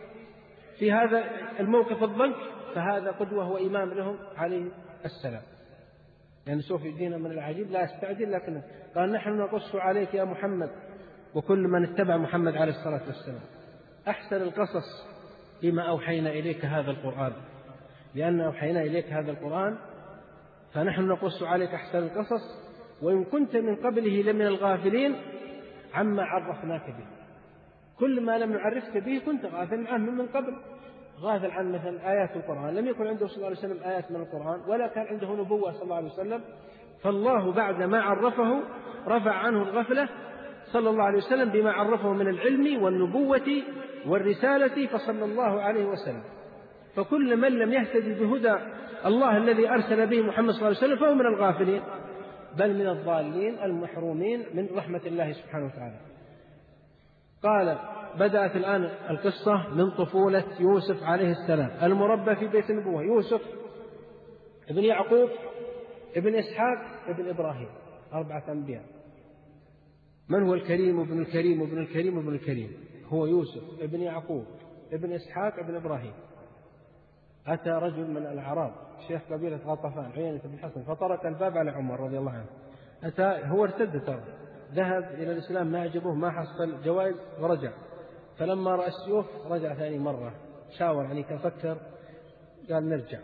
S1: في هذا الموقف الضنك، فهذا قدوة وإمام لهم عليه السلام. يعني سوف يدينا من العجيب، لا يستعجل، لكن قال: نحن نقص عليك يا محمد وكل من اتبع محمد عليه الصلاة والسلام أحسن القصص بما أوحينا إليك هذا القرآن. لأن أوحينا إليك هذا القرآن فنحن نقص عليك أحسن القصص وإن كنت من قبله لمن الغافلين عما عرفناك به. كل ما لم نعرفك به كنت غافل عنه من قبل، غافل عن مثلا آيات القرآن. لم يكن عنده صلى الله عليه وسلم آيات من القرآن، ولا كان عنده نبوة صلى الله عليه وسلم، فالله بعد ما عرفه رفع عنه الغفلة صلى الله عليه وسلم بما عرفه من العلم والنبوة والرسالة، فصلى الله عليه وسلم. فكل من لم يهتدي بهدى الله الذي أرسل به محمد صلى الله عليه وسلم فهو من الغافلين، بل من الضالين المحرومين من رحمة الله سبحانه وتعالى. قال: بدأت الآن القصة من طفولة يوسف عليه السلام المربى في بيت النبوة. يوسف ابن يعقوب ابن إسحاق ابن إبراهيم، 4 أنبياء. من هو الكريم ابن الكريم ابن الكريم ابن الكريم؟ هو يوسف ابن يعقوب ابن إسحاق ابن إبراهيم. أتى رجل من الأعراب شيخ قبيلة غطفان عيينة بن حصن فطرق الباب على عمر رضي الله عنه. أتى هو ارتد ترى، ذهب إلى الإسلام ما عجبه، ما حصل جوائز ورجع. فلما رأى السيوف رجع ثاني مرة، شاور يعني تفكر، قال نرجع.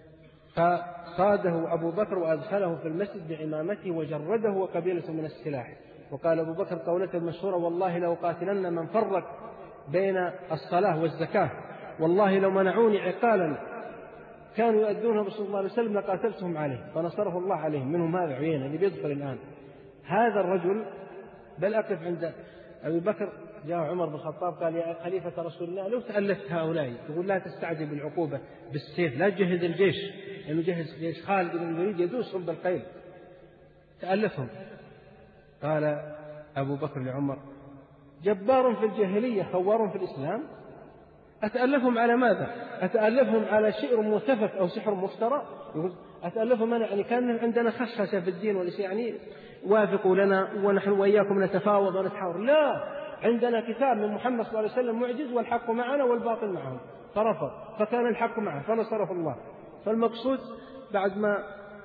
S1: فصاده أبو بكر وأدخله في المسجد بعمامته وجرده وقبيلته من السلاح. وقال أبو بكر قولته المشهورة: والله لو قاتلن من فرق بين الصلاة والزكاة، والله لو منعوني عقالا كانوا يؤدونها صلى الله عليه وسلم لقاتلتهم عليه. فنصره الله عليهم. منهم هذا عيينة اللي بيدخل الآن، هذا الرجل. بل أقف عند أبي بكر، جاء عمر بن الخطاب قال: يا خليفة رسول الله لو تألفت هؤلاء، يقول لا تستعجل بالعقوبة بالسيف، لا تجهز الجيش، لأنه يعني جهز جيش خالد بن الوليد يدوسهم بالخيل، تألفهم. قال أبو بكر لعمر: جبار في الجاهلية خوار في الإسلام، أتألفهم على ماذا؟ أتألفهم على شئر متفك أو سحر مفترى؟ يقول أتألفهم أنا يعني كان عندنا خشخشة في الدين والإسلام، يعني وافقوا لنا ونحن وإياكم نتفاوض ونتحاور. لا، عندنا كتاب من محمد صلى الله عليه وسلم معجز، والحق معنا والباطل معهم. فرفض، فكان الحق معه فنصره الله. فالمقصود بعد ما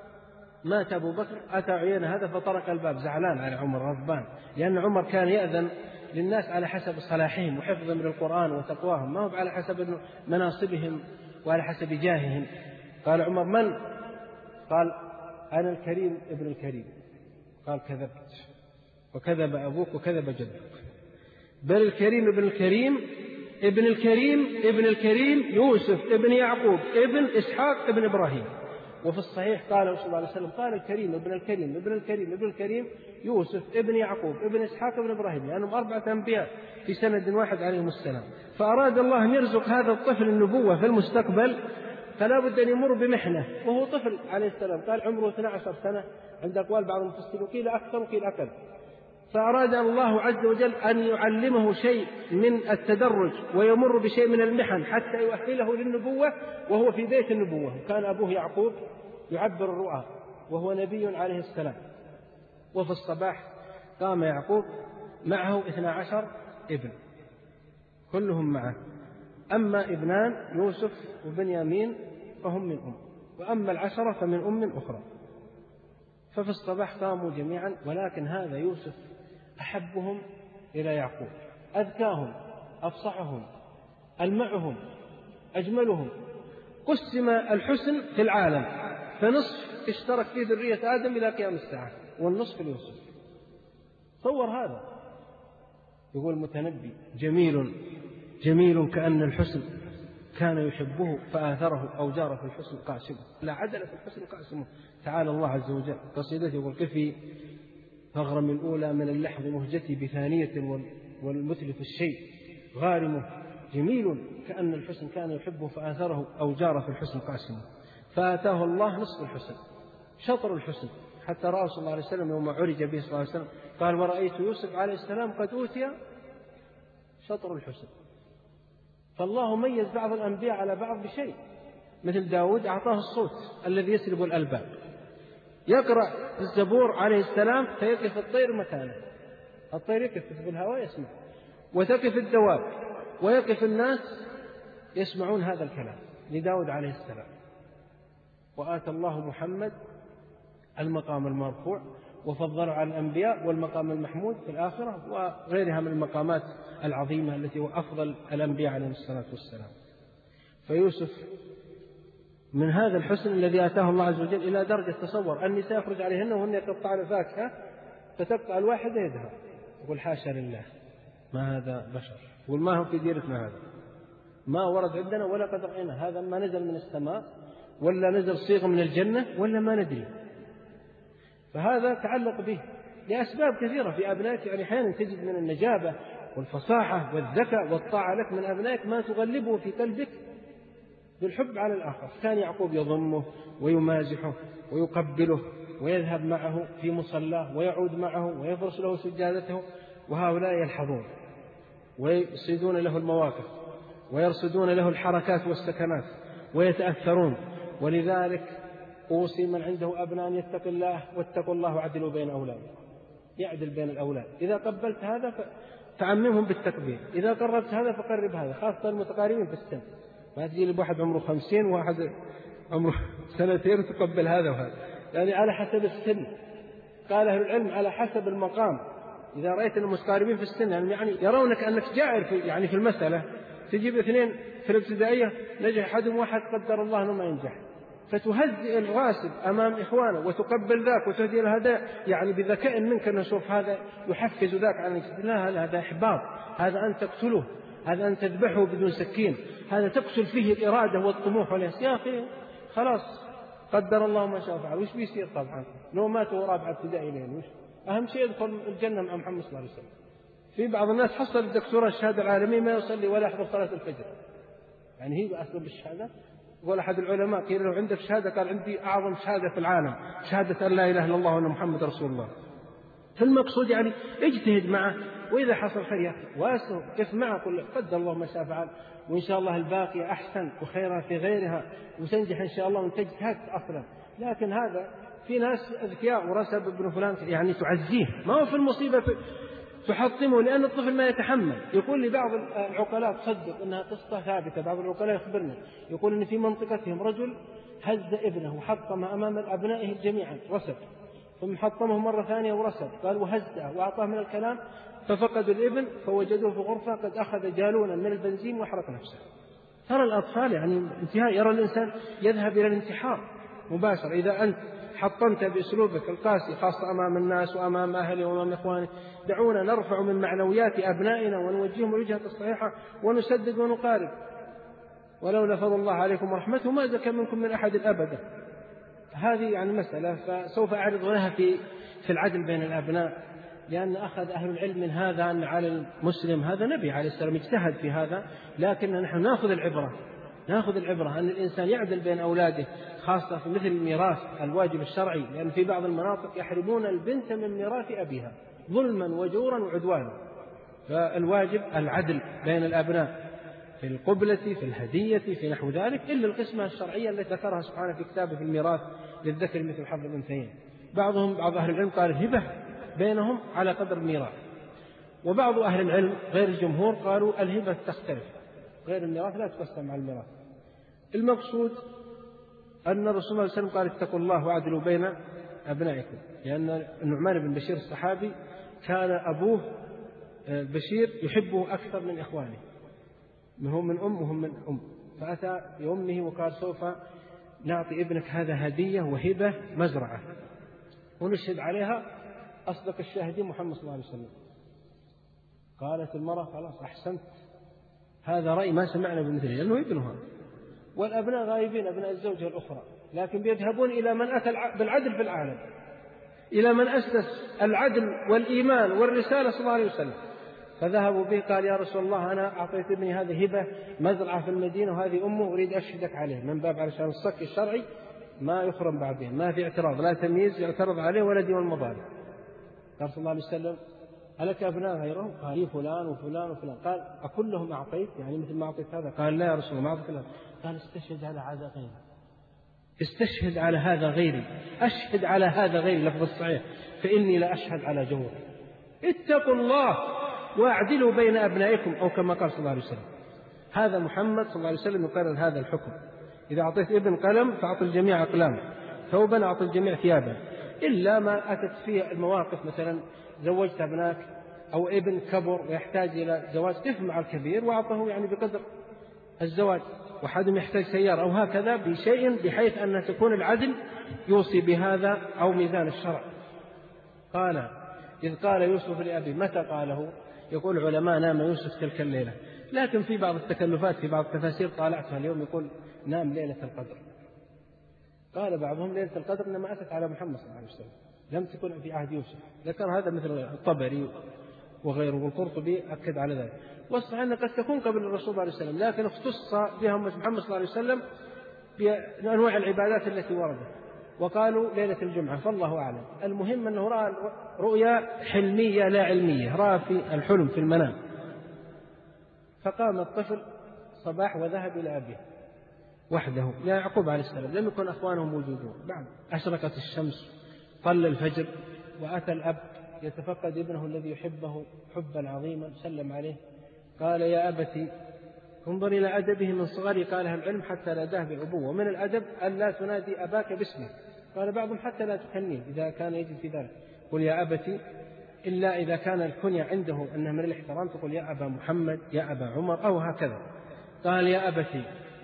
S1: مات أبو بكر أتى عيينة هذا فطرق الباب زعلان على عمر غضبان، لأن عمر كان يأذن للناس على حسب صلاحهم وحفظهم للقرآن وتقواهم، ما هو على حسب مناصبهم وعلى حسب جاههم. قال عمر: من؟ قال: أنا الكريم ابن الكريم. قال: كذبت، وكذب أبوك وكذب جدك، بل الكريم ابن الكريم ابن الكريم ابن الكريم يوسف ابن يعقوب ابن إسحاق ابن إبراهيم. وفي الصحيح قال صلى الله عليه وسلم: قال الكريم ابن الكريم ابن الكريم ابن الكريم يوسف ابن يعقوب ابن إسحاق ابن إبراهيم، لأنهم 4 أنبياء في سند واحد عليهم السلام. فأراد الله أن يرزق هذا الطفل النبوة في المستقبل، فلا بد أن يمر بمحنة وهو طفل عليه السلام. قال عمره 12 سنة عند أقوال بعض المفسرين، وقيل أكثر وقيل أقل. فأراد الله عز وجل أن يعلمه شيء من التدرج ويمر بشيء من المحن حتى يؤهله للنبوة وهو في بيت النبوة. كان أبوه يعقوب يعبر الرؤى وهو نبي عليه السلام. وفي الصباح قام يعقوب معه 12 ابن كلهم معه، أما ابنان يوسف وبنيامين فهم من أم، وأما 10 فمن أم أخرى. ففي الصباح قاموا جميعا، ولكن هذا يوسف أحبهم إلى يعقوب، أذكاهم، أفصحهم، ألمعهم، أجملهم. قسم الحسن في العالم، فنصف اشترك في ذرية آدم إلى قيام الساعة، والنصف ليوسف. صور هذا. يقول المتنبي: جميل جميل كأن الحسن كان يحبه فآثره أو جار في الحسن قاسمه، لا عدل في الحسن قاسمه. تعالى الله عز وجل. قصيدته يقول: قفي فاغرم الأولى من اللحظ مهجتي بثانية والمثل في الشيء غارمه، جميل كأن الحسن كان يحبه فآثره أو جار في الحسن قاسمه. فآتاه الله نصف الحسن، شطر الحسن، حتى رأى صلى الله عليه وسلم يوم عرج به صلى الله عليه وسلم قال: ورأيت يوسف عليه السلام قد أوتي شطر الحسن. فالله ميز بعض الأنبياء على بعض بشيء، مثل داود أعطاه الصوت الذي يسلب الألباب، يقرأ الزبور عليه السلام فيقف الطير مكانه، الطير يقف في الهواء يسمع، وتقف الدواب، ويقف الناس يسمعون هذا الكلام لداود عليه السلام. وآتى الله محمد المقام المرفوع وفضل على الأنبياء والمقام المحمود في الآخرة وغيرها من المقامات العظيمة التي هو أفضل الأنبياء عليهم الصلاة والسلام. فيوسف من هذا الحسن الذي آتاه الله عز وجل إلى درجة تصور النساء يخرج عليهن وهن يقطعن الفاكهة فتقطع الواحدة يدها، يقول حاشا لله، ما هذا بشر، يقول ما هو في ديرتنا، هذا ما ورد عندنا ولا قد رأينا، هذا ما نزل من السماء ولا نزل صيغ من الجنة ولا ما ندري. فهذا تعلق به لأسباب كثيرة في أبنائك، يعني أحيانا تجد من النجابة والفصاحة والذكاء والطاعة لك من أبنائك ما تغلبه في قلبك بالحب على الآخر. كان يعقوب يضمه ويمازحه ويقبله ويذهب معه في مصلاه ويعود معه ويفرش له سجادته، وهؤلاء يلحظون ويصيدون له المواقف ويرصدون له الحركات والسكنات ويتأثرون. ولذلك أوصي من عنده أبناء يتق الله واتقوا الله وعدلوا بين أولاده، يعدل بين الأولاد. إذا قبلت هذا فعممهم بالتقبيل، إذا قربت هذا فقرب هذا، خاصة المتقاربين في السن، ما تجي لواحد عمره 50 وواحد عمره 2 تقبل هذا وهذا، يعني على حسب السن. قال أهل العلم على حسب المقام. إذا رأيت أنهم متقاربين في السن يعني يرونك أنك جائر في المسألة، تجيب 2 في الابتدائية نجح أحدهم واحد قدر الله أنه ما ينجح، فتهزئ الغاسب أمام إخوانه وتقبل ذاك وتهدي له هذا، يعني بذكاء منك أن نشوف هذا يحفز ذاك على لا، هذا إحباط، هذا أن تقتله، هذا أن تذبحه بدون سكين، هذا تقتل فيه الإرادة والطموح واليأس. يا أخي خلاص قدر الله ما شاء فعل، وش بيصير؟ طبعا لو ماتوا رابعة ابتدائي لين وش أهم شيء يدخل الجنة مع محمد صلى الله عليه وسلم. في بعض الناس حصل الدكتوراه الشهادة العالمية ما يصلي ولا يحضر صلاة الفجر، يعني هي أسباب الشهادة. ولا أحد العلماء قيل له عندك شهادة؟ قال عندي أعظم شهادة في العالم، شهادة أن لا إله إلا الله وأن محمد رسول الله. فالمقصود يعني اجتهد معه، وإذا حصل خير يا أخي واسع قف معه، قل قدر الله ما شاء فعل، وإن شاء الله الباقي أحسن وخيرها في غيرها وتنجح إن شاء الله وتجتهد أصلا. لكن هذا في ناس أذكياء ورسب ابن فلان يعني تعزيه، ما هو في المصيبة تحطمه، لأن الطفل ما يتحمل. يقول لي بعض العقلاء تصدق أنها قصة ثابتة، بعض العقلاء يخبرنا يقول أن في منطقتهم رجل هز ابنه وحطمه أمام أبنائه جميعا رسب، ثم حطمه مرة ثانية ورسب، قال وهزه وأعطاه من الكلام، ففقدوا الابن فوجدوه في غرفة قد أخذ جالونا من البنزين وحرق نفسه. ترى الأطفال يعني انتهاء، يرى الإنسان يذهب إلى الانتحار مباشر. إذا أنت حطمت بأسلوبك القاسي خاصة أمام الناس وأمام أهلي وأمام إخواني، دعونا نرفع من معنويات أبنائنا ونوجههم الوجهة الصحيحة ونسدد ونقارب. ولولا فضل الله عليكم ورحمته ما زكى منكم من أحد أبدا. هذه يعني مسألة فسوف أعرض لها في العدل بين الأبناء، لأن أخذ أهل العلم من هذا أن على المسلم، هذا نبي عليه السلام اجتهد في هذا، لكن نحن نأخذ العبرة أن الإنسان يعدل بين أولاده، خاصة في مثل الميراث الواجب الشرعي، لأن في بعض المناطق يحرمون البنت من ميراث أبيها ظلما وجورا وعدوانا. فالواجب العدل بين الأبناء في القبلة في الهدية في نحو ذلك، إلا القسمة الشرعية التي ذكرها سبحانه في كتابه في الميراث للذكر مثل حظ الأنثيين. بعض أهل العلم قال هبة بينهم على قدر الميراث، وبعض أهل العلم غير الجمهور قالوا الهبة تختلف، غير الميراث لا تقسم مع الميراث. المقصود أن الرسول صلى الله عليه وسلم قال اتقوا الله وعدلوا بين أبنائكم، لأن النعمان بن بشير الصحابي كان أبوه بشير يحبه أكثر من إخوانه، هم من أم وهم من أم، فأتى بأمه وقال سوف نعطي ابنك هذا هدية وهبة مزرعة ونشهد عليها أصدق الشاهدين محمد صلى الله عليه وسلم. قالت المرأة خلاص أحسنت، هذا رأي ما سمعنا بمثله، لأنه ابنها، والأبناء غائبين أبناء الزوجة الأخرى، لكن بيذهبون إلى من أتى بالعدل في العالم، إلى من أسس العدل والإيمان والرسالة صلى الله عليه وسلم، فذهبوا به. قال يا رسول الله أنا أعطيت ابني هذه هبة مزرعة في المدينة وهذه أمه أريد أشهدك عليه، من باب علشان الصك الشرعي ما يخرم بعدين، ما في اعتراض، لا تمييز يعترض عليه ولا ديوان المظالم. قال صلى الله عليه وسلم ألك أبناء غيرهم؟ قال لي فلان وفلان وفلان. قال أكلهم أعطيت يعني مثل ما أعطيت هذا؟ قال لا يا رسول الله ما أعطيت له. قال استشهد على هذا غيري، استشهد على هذا غيري، أشهد على هذا غيري، لفظ الصحيح، فإني لا أشهد على جور. اتقوا الله واعدلوا بين أبنائكم، أو كما قال صلى الله عليه وسلم. هذا محمد صلى الله عليه وسلم يقرر هذا الحكم. إذا أعطيت ابن قلم فأعطي الجميع أقلام، ثوبا أعطي الجميع ثيابا، إلا ما أتت فيه المواقف، مثلا زوجت ابناك أو ابن كبر ويحتاج إلى زواج، قف مع الكبير وأعطه يعني بقدر الزواج. وأحدهم يحتاج سيارة أو هكذا بشيء بحيث أن تكون العدل يوصي بهذا أو ميزان الشرع. قال إذ قال يوسف لأبي، متى قاله؟ يقول علماء نام يوسف تلك الليلة، لكن في بعض التكلفات في بعض التفاسير طالعتها اليوم يقول نام ليلة القدر. قال بعضهم ليلة القدر إنما أتت على محمد صلى الله عليه وسلم، لم تكن في عهد يوسف. ذكر هذا مثل الطبري وغيره، والقرطبي أكد على ذلك. والصحيح أن قد تكون قبل الرسول صلى الله عليه وسلم، لكن اختص بها محمد صلى الله عليه وسلم بأنواع العبادات التي وردت، وقالوا ليلة الجمعة، فالله أعلم. المهم أنه رأى رؤيا حلمية لا علمية، رأى في الحلم في المنام. فقام الطفل صباح وذهب إلى أبيه وحده، يا يعقوب عليه السلام، لم يكن أخوانه موجودون بعد. أشرقت الشمس، طل الفجر، وأتى الأب يتفقد ابنه الذي يحبه حبا عظيما، سلم عليه، قال يا أبتي، انظر إلى أدبه من صغري، قالها العلم حتى ناداه بالأبوة. ومن الأدب أن لا تنادي أباك باسمه، قال بعضهم حتى لا تكنيه إذا كان يجد في ذلك، قل يا أبتي، إلا إذا كان الكنية عنده أنها من الاحترام تقول يا أبا محمد، يا أبا عمر أو هكذا. قال يا أبتي،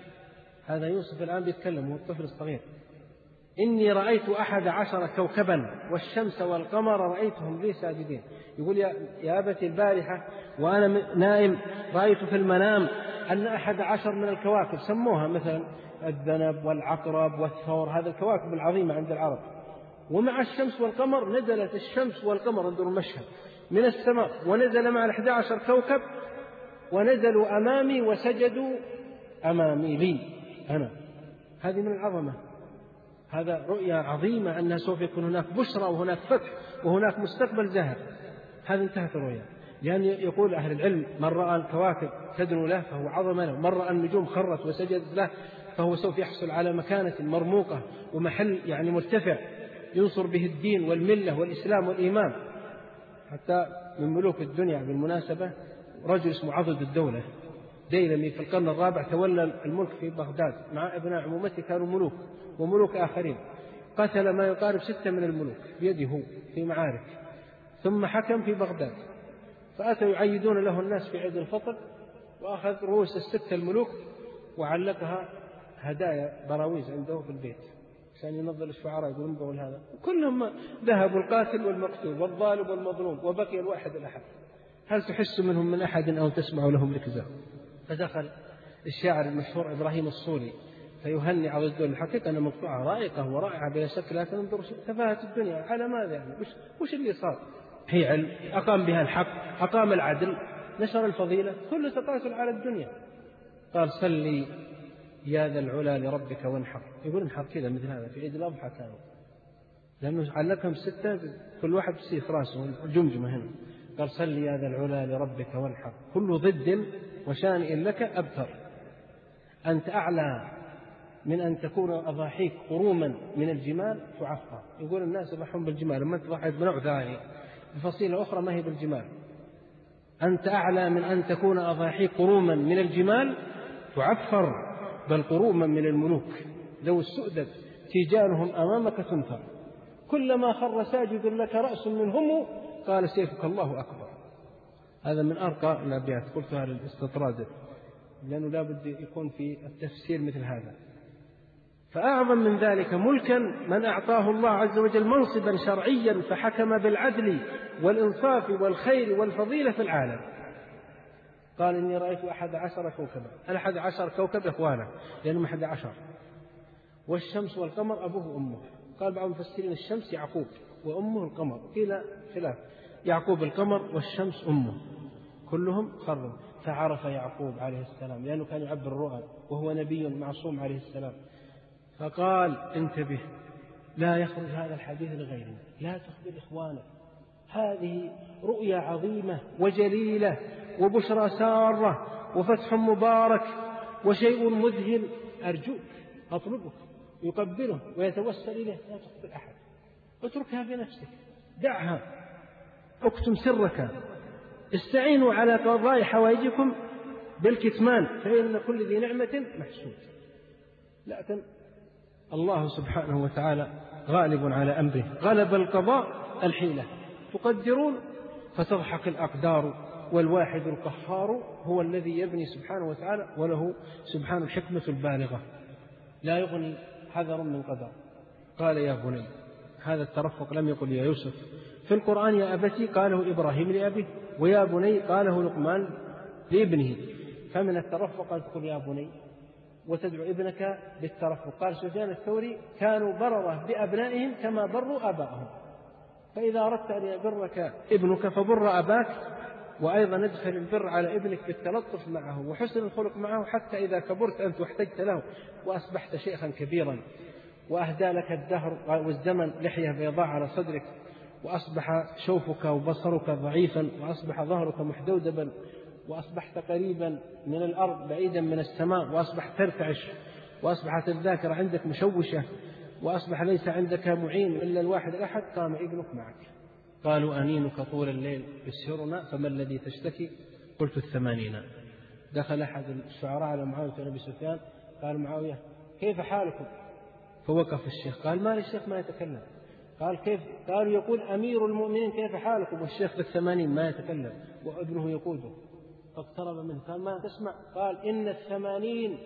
S1: هذا يوسف الآن بيتكلم وهو الطفل الصغير، إني رأيت 11 كوكبا والشمس والقمر رأيتهم لي ساجدين. يقول يا أبتي البارحة وأنا نائم رأيت في المنام أن 11 من الكواكب، سموها مثلا الذنب والعقرب والثور، هذه الكواكب العظيمة عند العرب، ومع الشمس والقمر نزلت الشمس والقمر، انظروا المشهد، من السماء، ونزل مع 11 كوكب ونزلوا أمامي وسجدوا أمامي لي أنا. هذه من العظمة، هذا رؤيا عظيمة أنها سوف يكون هناك بشرى وهناك فتح وهناك مستقبل زاهر. هذا انتهت الرؤيا. يعني يقول أهل العلم من رأى الكواكب تدنو له فهو عظم له، من رأى النجوم خرت وسجدت له فهو سوف يحصل على مكانة مرموقة ومحل يعني مرتفع ينصر به الدين والملة والإسلام والإيمان. حتى من ملوك الدنيا بالمناسبة رجل اسمه عضد الدولة ديلمي في القرن الرابع، تولى الملك في بغداد مع ابناء عمومته كانوا ملوك وملوك آخرين، قتل ما يقارب 6 من الملوك بيده في معارك، ثم حكم في بغداد. فأتوا يعيدون له الناس في عيد الفطر، وأخذ رؤوس ال6 الملوك وعلقها هدايا براويز عنده في البيت عشان ينظر الشعراء يقولون بقول هذا، كلهم ذهبوا القاتل والمقتول والظالم والمظلوم، وبقي الواحد الأحد، هل تحس منهم من أحد أو تسمع لهم ركزا؟ فدخل الشاعر المشهور إبراهيم الصولي فيهني على الدول. الحقيقة أن مقطوعة رائقة ورائعة بلا شك، لكن انظر تفاهة الدنيا على ماذا يعني؟ وش اللي صار؟ هي علم أقام بها الحق، أقام العدل، نشر الفضيلة، كل تقاتل على الدنيا. قال صلي يا ذا العلا لربك وانحر. يقول انحر كذا مثل هذا في عيد الأضحى كانوا، لأنه علقهم 6 كل واحد بسيف راسه الجمجمة هنا. قال صلي يا ذا العلا لربك وانحر، كل ضد وشانئ لك أبتر، أنت أعلى من أن تكون أضاحيك قروما من الجمال تعفر. يقول الناس يضحون بالجمال، لما أنت ضحيت بنوع ثاني بفصيلة أخرى ما هي بالجمال. أنت أعلى من أن تكون أضاحيك قروما من الجمال تعفر، بل قروما من الملوك لو استؤدت تيجانهم أمامك تنثر، كلما خر ساجد لك رأس منهم قال سيفك الله أكبر. هذا من أرقى الأبيات، قلتها للاستطراد لأنه لا بد يكون في التفسير مثل هذا. فأعظم من ذلك ملكا من أعطاه الله عز وجل منصبا شرعيا فحكم بالعدل والإنصاف والخير والفضيلة في العالم. قال إني رأيت 11 كوكبا، 11 كوكب إخوانا لأنهم 11، والشمس والقمر أبوه وأمه. قال بعض المفسرين الشمس يعقوب وأمه القمر، قيل خلاف، يعقوب القمر والشمس أمه، كلهم خروا. فعرف يعقوب عليه السلام لأنه كان يعبر الرؤى وهو نبي معصوم عليه السلام، فقال انتبه لا يخرج هذا الحديث لغيرنا، لا تخبر إخوانك، هذه رؤيا عظيمة وجليلة وبشرى سارة وفتح مبارك وشيء مذهل، أرجوك أطلبك، يقبله ويتوسل إليه، لا تخبر أحد، اتركها بنفسك، دعها، اكتم سرك، استعينوا على قضاء حوائجكم بالكتمان فإن كل ذي نعمة محسود. لكن الله سبحانه وتعالى غالب على أمره، غلب القضاء الحيلة، تقدرون فتضحك الأقدار والواحد القهار هو الذي يبني سبحانه وتعالى، وله سبحانه الحكمة البالغة، لا يغني حذر من قدر. قال يا بني، هذا الترفق لم يقل يا يوسف. في القرآن يا أبتي قاله إبراهيم لأبيه، ويا بني قاله لقمان لابنه، فمن الترفق أن تقول يا بني وتدعو ابنك بالترفق. قال سفيان الثوري كانوا بررة بأبنائهم كما بروا آبائهم، فإذا أردت أن يبرك ابنك فبر أباك، وأيضا ادخل البر على ابنك بالتلطف معه وحسن الخلق معه، حتى إذا كبرت أنت واحتجت له وأصبحت شيخا كبيرا وأهدى لك الدهر والزمن لحية بيضاء على صدرك، وأصبح شوفك وبصرك ضعيفا، وأصبح ظهرك محدودبا، وأصبحت قريبا من الأرض بعيدا من السماء، وأصبحت ترتعش، وأصبحت الذاكرة عندك مشوشة، وأصبح ليس عندك معين إلا الواحد الأحد، قام ابنك معك. قالوا أنينك طول الليل يسهرنا فما الذي تشتكي؟ قلت 80. دخل أحد الشعراء على معاوية بن أبي سفيان قال معاوية كيف حالكم؟ فوقف الشيخ قال ما للشيخ ما يتكلم. قال كيف؟ قالوا يقول أمير المؤمنين كيف حالكم؟ والشيخ ب80 ما يتكلم وابنه يقوده. فاقترب منه قال ما تسمع؟ قال إن 80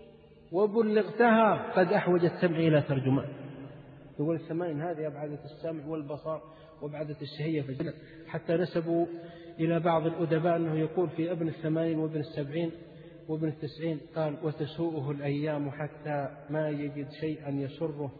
S1: وبلغتها قد أحوجت سمعي إلى ترجمان. يقول 80 هذه أبعدت السمع والبصر وابعدت الشهية في الجنة، حتى نسبوا إلى بعض الأدباء أنه يقول في ابن 80 وابن 70 وابن 90 قال وتسوءه الأيام حتى ما يجد شيئا يسره،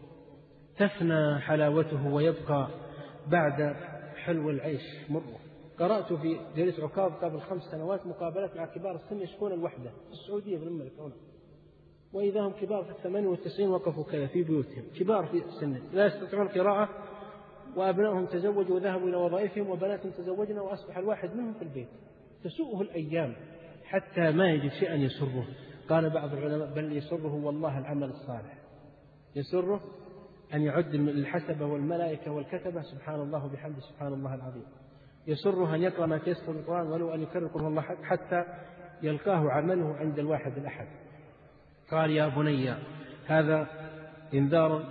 S1: تفنى حلاوته ويبقى بعد حلو العيش مره. قرأت في جريدة عكاظ قبل 5 سنوات مقابلات مع كبار السن يشكون الوحدة في السعودية في المملكة هنا، وإذا هم كبار في 98 وقفوا كذا في بيوتهم، كبار في السن لا يستطيعون القراءة، وأبنائهم تزوجوا وذهبوا إلى وظائفهم، وبناتهم تزوجنا وأصبح الواحد منهم في البيت. تسوءه الأيام حتى ما يجد شيئا يسره. قال بعض العلماء بل يسره والله العمل الصالح، يسره أن يعد الحسبة والملائكة والكتبة سبحان الله بحمده سبحان الله العظيم، يسره أن يقرأ ما تيسر القرآن ولو أن يكرر قل الله حتى يلقاه عمله عند الواحد الأحد. قال يا بني، هذا إنذار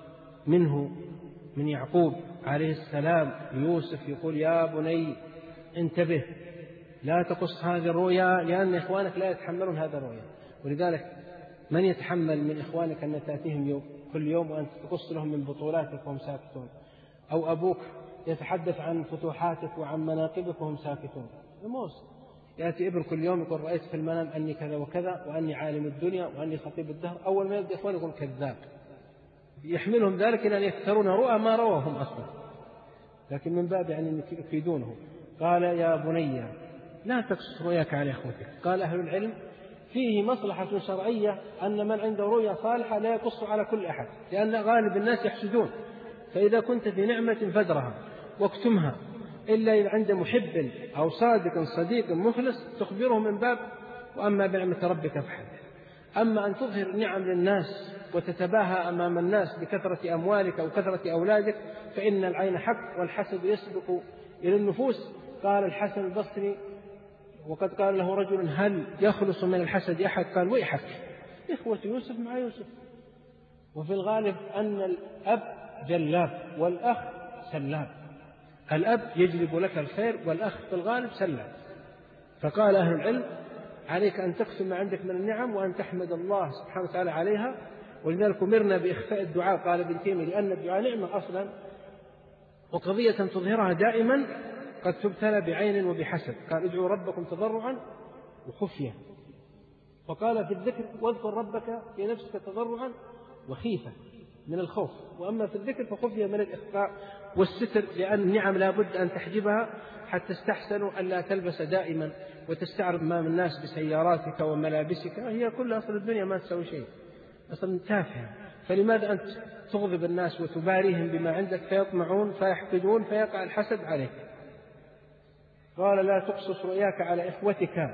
S1: منه من يعقوب عليه السلام يوسف، يقول يا بني انتبه لا تقص هذه الرؤيا، لأن إخوانك لا يتحملون هذا الرؤيا. ولذلك من يتحمل من إخوانك أن تأتيهم كل يوم وأنت تقص لهم من بطولاتك وهم ساكتون، أو أبوك يتحدث عن فتوحاتك وعن مناقبك وهم ساكتون؟ الموسى يأتي ابن كل يوم يقول رأيت في المنام أني كذا وكذا وأني عالم الدنيا وأني خطيب الدهر، أول ما يبدأ إخوان يقول كذاب، يحملهم ذلك إلى أن يفترون رؤى ما رواهم أصلا، لكن من باب أن يفيدونه. قال يا بني لا تقصص رؤياك على إخوتك. قال أهل العلم فيه مصلحة شرعية أن من عنده رؤيا صالحة لا يقص على كل أحد، لأن غالب الناس يحسدون، فإذا كنت في نعمة فادرها واكتمها، إلا إذا عند محب أو صادق صديق مخلص تخبره من باب، وأما بنعمة ربك فحدث. أما أن تظهر نعم للناس وتتباهى أمام الناس بكثرة أموالك أو كثرة أولادك فإن العين حق والحسد يسبق إلى النفوس. قال الحسن البصري وقد قال له رجل هل يخلص من الحسد أحد؟ قال ويحك إخوة يوسف مع يوسف. وفي الغالب أن الأب جلاب والأخ سلاب، الأب يجلب لك الخير والأخ في الغالب سلاب. فقال أهل العلم عليك أن تقسم ما عندك من النعم وأن تحمد الله سبحانه وتعالى عليها. ولذلك أمرنا بإخفاء الدعاء، قال ابن تيمية لأن الدعاء نعمة أصلا، وقضية تظهرها دائما قد تبتلى بعين وبحسد. قال ادعوا ربكم تضرعا وخفية، وقال في الذكر واذكر ربك في نفسك تضرعا وخيفة من الخوف، وأما في الذكر فخفية من الإخفاء والستر، لأن النعم لا بد أن تحجبها حتى استحسنوا أن لا تلبس دائما وتستعرض أمام الناس بسياراتك وملابسك، هي كل أصل الدنيا ما تسوي شيء، أصل تافهة، فلماذا أنت تغضب الناس وتباريهم بما عندك فيطمعون فيحقدون فيقع الحسد عليك. قال لا تقصص رؤياك على إخوتك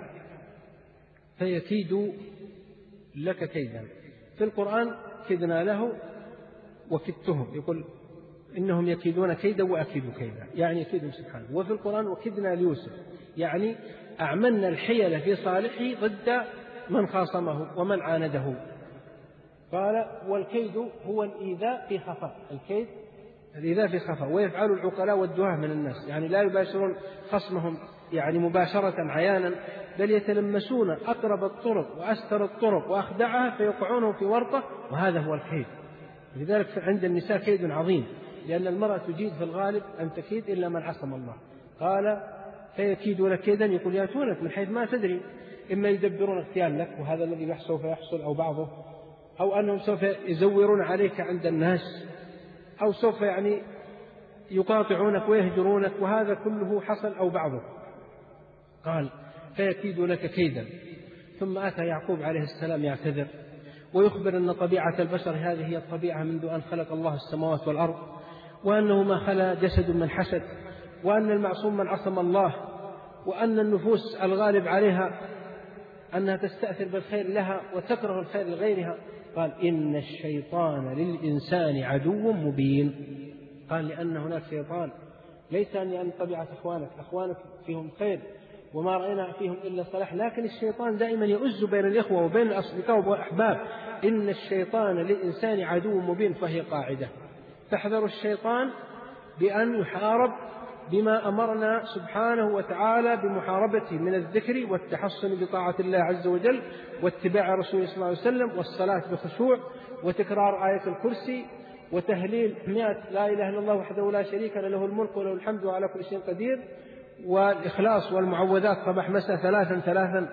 S1: فيكيدوا لك كيدا. في القرآن كدنا له وكدتهم، يقول إنهم يكيدون كيدا وأكيد كيدا، يعني يكيدهم سبحانه. وفي القرآن وكدنا ليوسف، يعني أعملنا الحيل في صالحه ضد من خاصمه ومن عانده. قال والكيد هو الإيذاء في خفاء، الكيد الإيذاء في خفاء، ويفعل العقلاء والدهاة من الناس، يعني لا يباشرون خصمهم يعني مباشرة عيانا، بل يتلمسون أقرب الطرق وأستر الطرق وأخدعها فيوقعونه في ورطة، وهذا هو الكيد. لذلك عند النساء كيد عظيم، لأن المرأة تجيد في الغالب أن تكيد إلا من عصم الله. قال فيكيدون كيدا، يقول يأتونك من حيث ما تدري، إما يدبرون اغتيال لك، وهذا الذي سوف يحصل أو بعضه، أو أنهم سوف يزورون عليك عند الناس، أو سوف يعني يقاطعونك ويهجرونك، وهذا كله حصل أو بعضه. قال فيكيد لك كيدا. ثم أتى يعقوب عليه السلام يعتذر ويخبر أن طبيعة البشر هذه هي الطبيعة منذ أن خلق الله السماوات والأرض، وأنه ما خلا جسد من حسد، وأن المعصوم من عصم الله، وأن النفوس الغالب عليها أنها تستأثر بالخير لها وتكره الخير لغيرها. قال إن الشيطان للإنسان عدو مبين. قال لأن هناك شيطان، ليس أن طبيعة أخوانك فيهم خير وما رأينا فيهم إلا صلاح، لكن الشيطان دائما يؤز بين الإخوة وبين الأصدقاء والأحباب. إن الشيطان للإنسان عدو مبين، فهي قاعدة تحذر الشيطان بأن يحارب بما أمرنا سبحانه وتعالى بمحاربته من الذكر والتحصن بطاعة الله عز وجل، واتباع رسوله صلى الله عليه وسلم، والصلاة بخشوع، وتكرار آية الكرسي، وتهليل 100 لا إله إلا الله وحده لا شريك له الملك وله الحمد وعلى كل شيء قدير، والإخلاص والمعوذات صباح مساء 3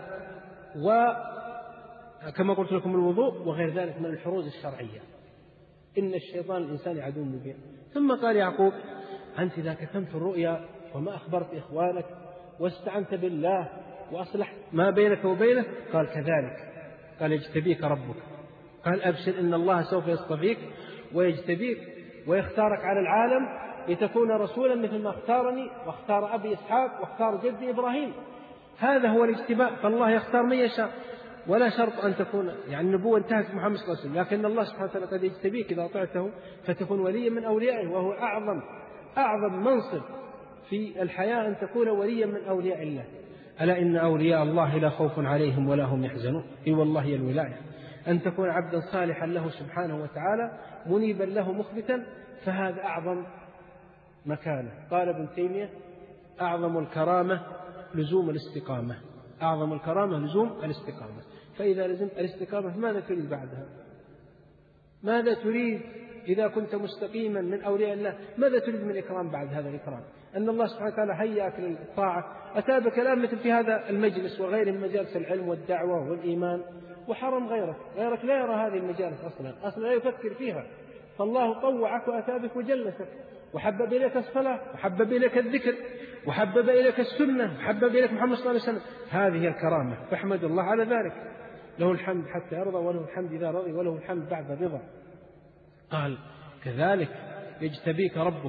S1: وكما قلت لكم الوضوء، وغير ذلك من الحروز الشرعية. إن الشيطان الإنسان عدو مبين. ثم قال يعقوب أنت إذا كتمت الرؤيا وما أخبرت إخوانك واستعنت بالله وأصلحت ما بينك وبينه، قال كذلك. قال يجتبيك ربك. قال أبشر إن الله سوف يصطفيك ويجتبيك ويختارك على العالم لتكون رسولا مثل ما اختارني واختار أبي إسحاق واختار جدي إبراهيم. هذا هو الاجتباء، فالله يختار من يشاء، ولا شرط أن تكون يعني النبوة انتهت محمد صلى الله عليه وسلم، لكن الله سبحانه وتعالى قد يجتبيك إذا أطعته فتكون وليا من أوليائه، وهو أعظم منصب في الحياة أن تكون وليا من أولياء الله. ألا إن أولياء الله لا خوف عليهم ولا هم يحزنون. والله هي الولاية أن تكون عبدا صالحا له سبحانه وتعالى منيبا له مخبتا، فهذا أعظم مكانه. قال ابن تيمية أعظم الكرامة لزوم الاستقامة. أعظم الكرامة لزوم الاستقامة. فإذا لزمت الاستقامة فماذا تريد بعدها؟ ماذا تريد إذا كنت مستقيما من أولياء الله؟ ماذا تريد من إكرام بعد هذا الإكرام؟ أن الله سبحانه وتعالى هيأك للطاعة، أتى كلام مثل في هذا المجلس وغيره من مجالس العلم والدعوة والإيمان، وحرم غيرك لا يرى هذه المجالس أصلا لا يفكر فيها. فالله طوعك وأتى بك وجلسك، وحبب إليك الصلاة، وحبب إليك الذكر، وحبب إليك السنة، وحبب إليك محمد صلى الله عليه وسلم. هذه الكرامة، فاحمد الله على ذلك. له الحمد حتى يرضى، وله الحمد إذا رضي، وله الحمد بعد الرضا. قال كذلك يجتبيك ربك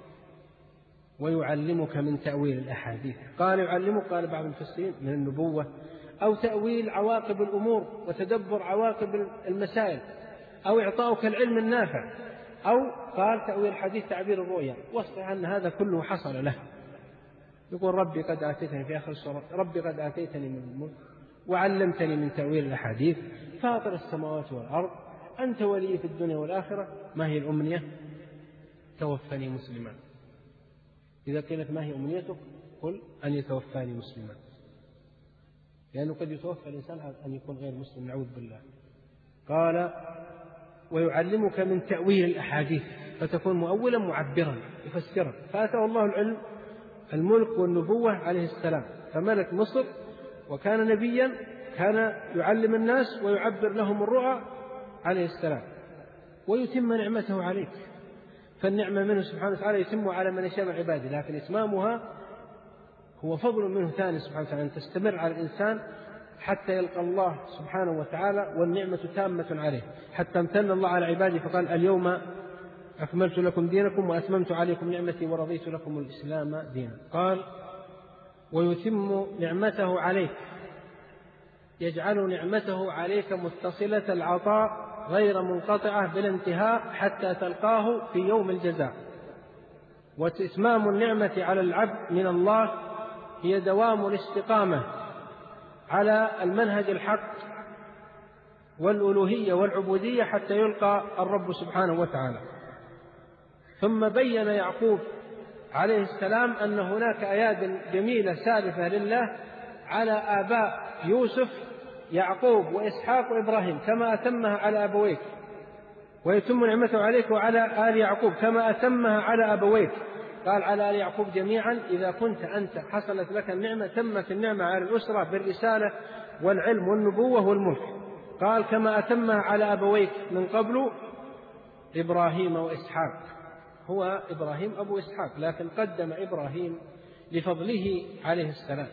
S1: ويعلمك من تأويل الأحاديث. قال يعلمك، قال بعض المفسرين من النبوة، أو تأويل عواقب الأمور وتدبر عواقب المسائل، أو إعطاؤك العلم النافع، أو قال تأويل الحديث تعبير الرؤيا. والصحيح أن هذا كله حصل له. يقول ربي قد آتيتني في آخر السورة، ربي قد آتيتني من الملك وعلمتني من تأويل الأحاديث، فاطر السماوات والأرض، أنت ولي في الدنيا والآخرة. ما هي الأمنية؟ توفني مسلما. إذا قيلت ما هي أمنيتك؟ قل أن يتوفاني مسلما، لأنه قد يتوفى الإنسان أن يكون غير مسلم، نعوذ بالله. قال ويعلمك من تأويل الأحاديث، فتكون مؤولا معبرا يفسرا. فأتاه الله العلم، الملك والنبوة عليه السلام، فملك مصر وكان نبيا، كان يعلم الناس ويعبر لهم الرؤى عليه السلام، ويتم نعمته عليك. فالنعمة منه سبحانه وتعالى يتم على من يشاء من عباده، لكن إتمامها هو فضل منه ثاني سبحانه وتعالى، أن تستمر على الإنسان حتى يلقى الله سبحانه وتعالى والنعمة تامة عليه، حتى امتن الله على عباده فقال اليوم أكملت لكم دينكم وأتممت عليكم نعمتي ورضيت لكم الإسلام دينا. قال ويتم نعمته عليك، يجعل نعمته عليك متصلة العطاء غير منقطعة بلا انتهاء حتى تلقاه في يوم الجزاء. وإتمام النعمة على العبد من الله هي دوام الاستقامة على المنهج الحق والألوهية والعبودية حتى يلقى الرب سبحانه وتعالى. ثم بين يعقوب عليه السلام أن هناك آيات جميلة سالفة لله على آباء يوسف يعقوب وإسحاق وإبراهيم كما أتمها على أبويك، ويتم نعمته عليك وعلى آل يعقوب كما أتمها على أبويك. قال على آل يعقوب جميعا، إذا كنت أنت حصلت لك النعمة تمت النعمة على الأسرة بالرسالة والعلم والنبوة والملك. قال كما أتمها على أبويك من قبل إبراهيم وإسحاق. هو إبراهيم أبو إسحاق، لكن قدم إبراهيم لفضله عليه السلام،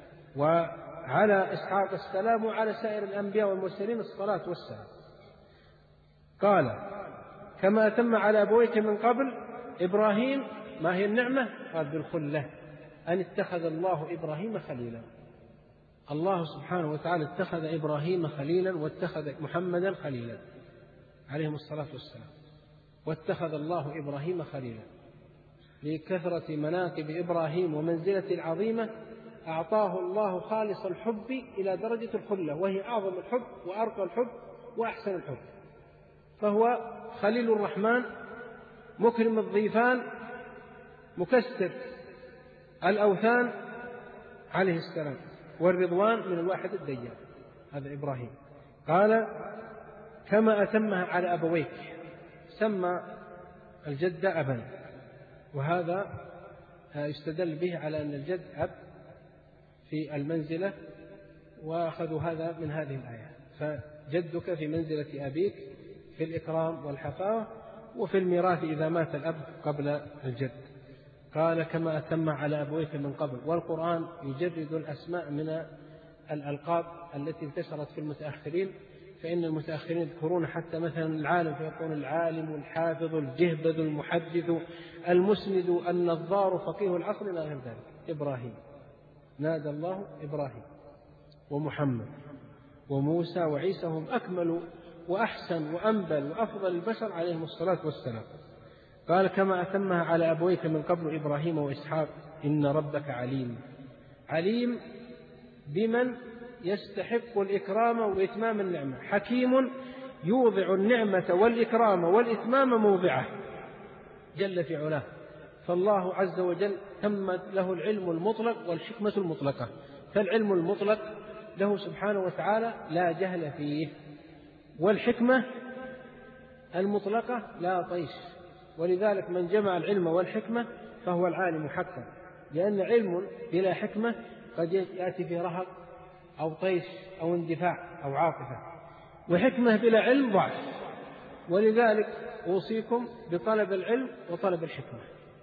S1: وعلى إسحاق السلام وعلى سائر الأنبياء والمرسلين الصلاة والسلام. قال كما أتم على أبويك من قبل إبراهيم. ما هي النعمة؟ قال بالخلة، أن اتخذ الله إبراهيم خليلا. الله سبحانه وتعالى اتخذ إبراهيم خليلا واتخذ محمدا خليلا عليهم الصلاة والسلام، واتخذ الله إبراهيم خليلا. لكثرة مناقب إبراهيم ومنزلة العظيمة أعطاه الله خالص الحب إلى درجة الخلة، وهي أعظم الحب وأرقى الحب وأحسن الحب. فهو خليل الرحمن، مكرم الضيفان، مكسر الأوثان عليه السلام، والرضوان من الواحد الديان. هذا إبراهيم. قال كما أتمها على أبويك، سمى الجد أبا، وهذا يستدل به على أن الجد أب في المنزلة، وأخذوا هذا من هذه الآية. فجدك في منزلة أبيك في الإكرام والحفاوة، وفي الميراث إذا مات الأب قبل الجد. قال كما أتم على أبويك من قبل. والقرآن يجرد الأسماء من الألقاب التي انتشرت في المتأخرين، فإن المتأخرين يذكرون حتى مثلا العالم فيقول العالم، الحافظ، الجهبذ، المحدث، المسند، النظار، فقيه العصر، إلى غير ذلك. إبراهيم نادى الله إبراهيم، ومحمد وموسى وعيسى هم أكمل وأحسن وأنبل وأفضل البشر عليهم الصلاة والسلام. قال كما أتمها على أبويك من قبل إبراهيم وإسحاق إن ربك عليم. عليم بمن يستحق الإكرام وإتمام النعمة، حكيم يوضع النعمة والإكرام والإتمام موضعه جل في علاه. فالله عز وجل تم له العلم المطلق والحكمة المطلقة. فالعلم المطلق له سبحانه وتعالى لا جهل فيه، والحكمة المطلقة لا طيش. ولذلك من جمع العلم والحكمة فهو العالم حقا، لأن علم بلا حكمة قد يأتي في رهق أو طيش أو اندفاع أو عاطفة، وحكمة بلا علم ضعف. ولذلك أوصيكم بطلب العلم وطلب الحكمة.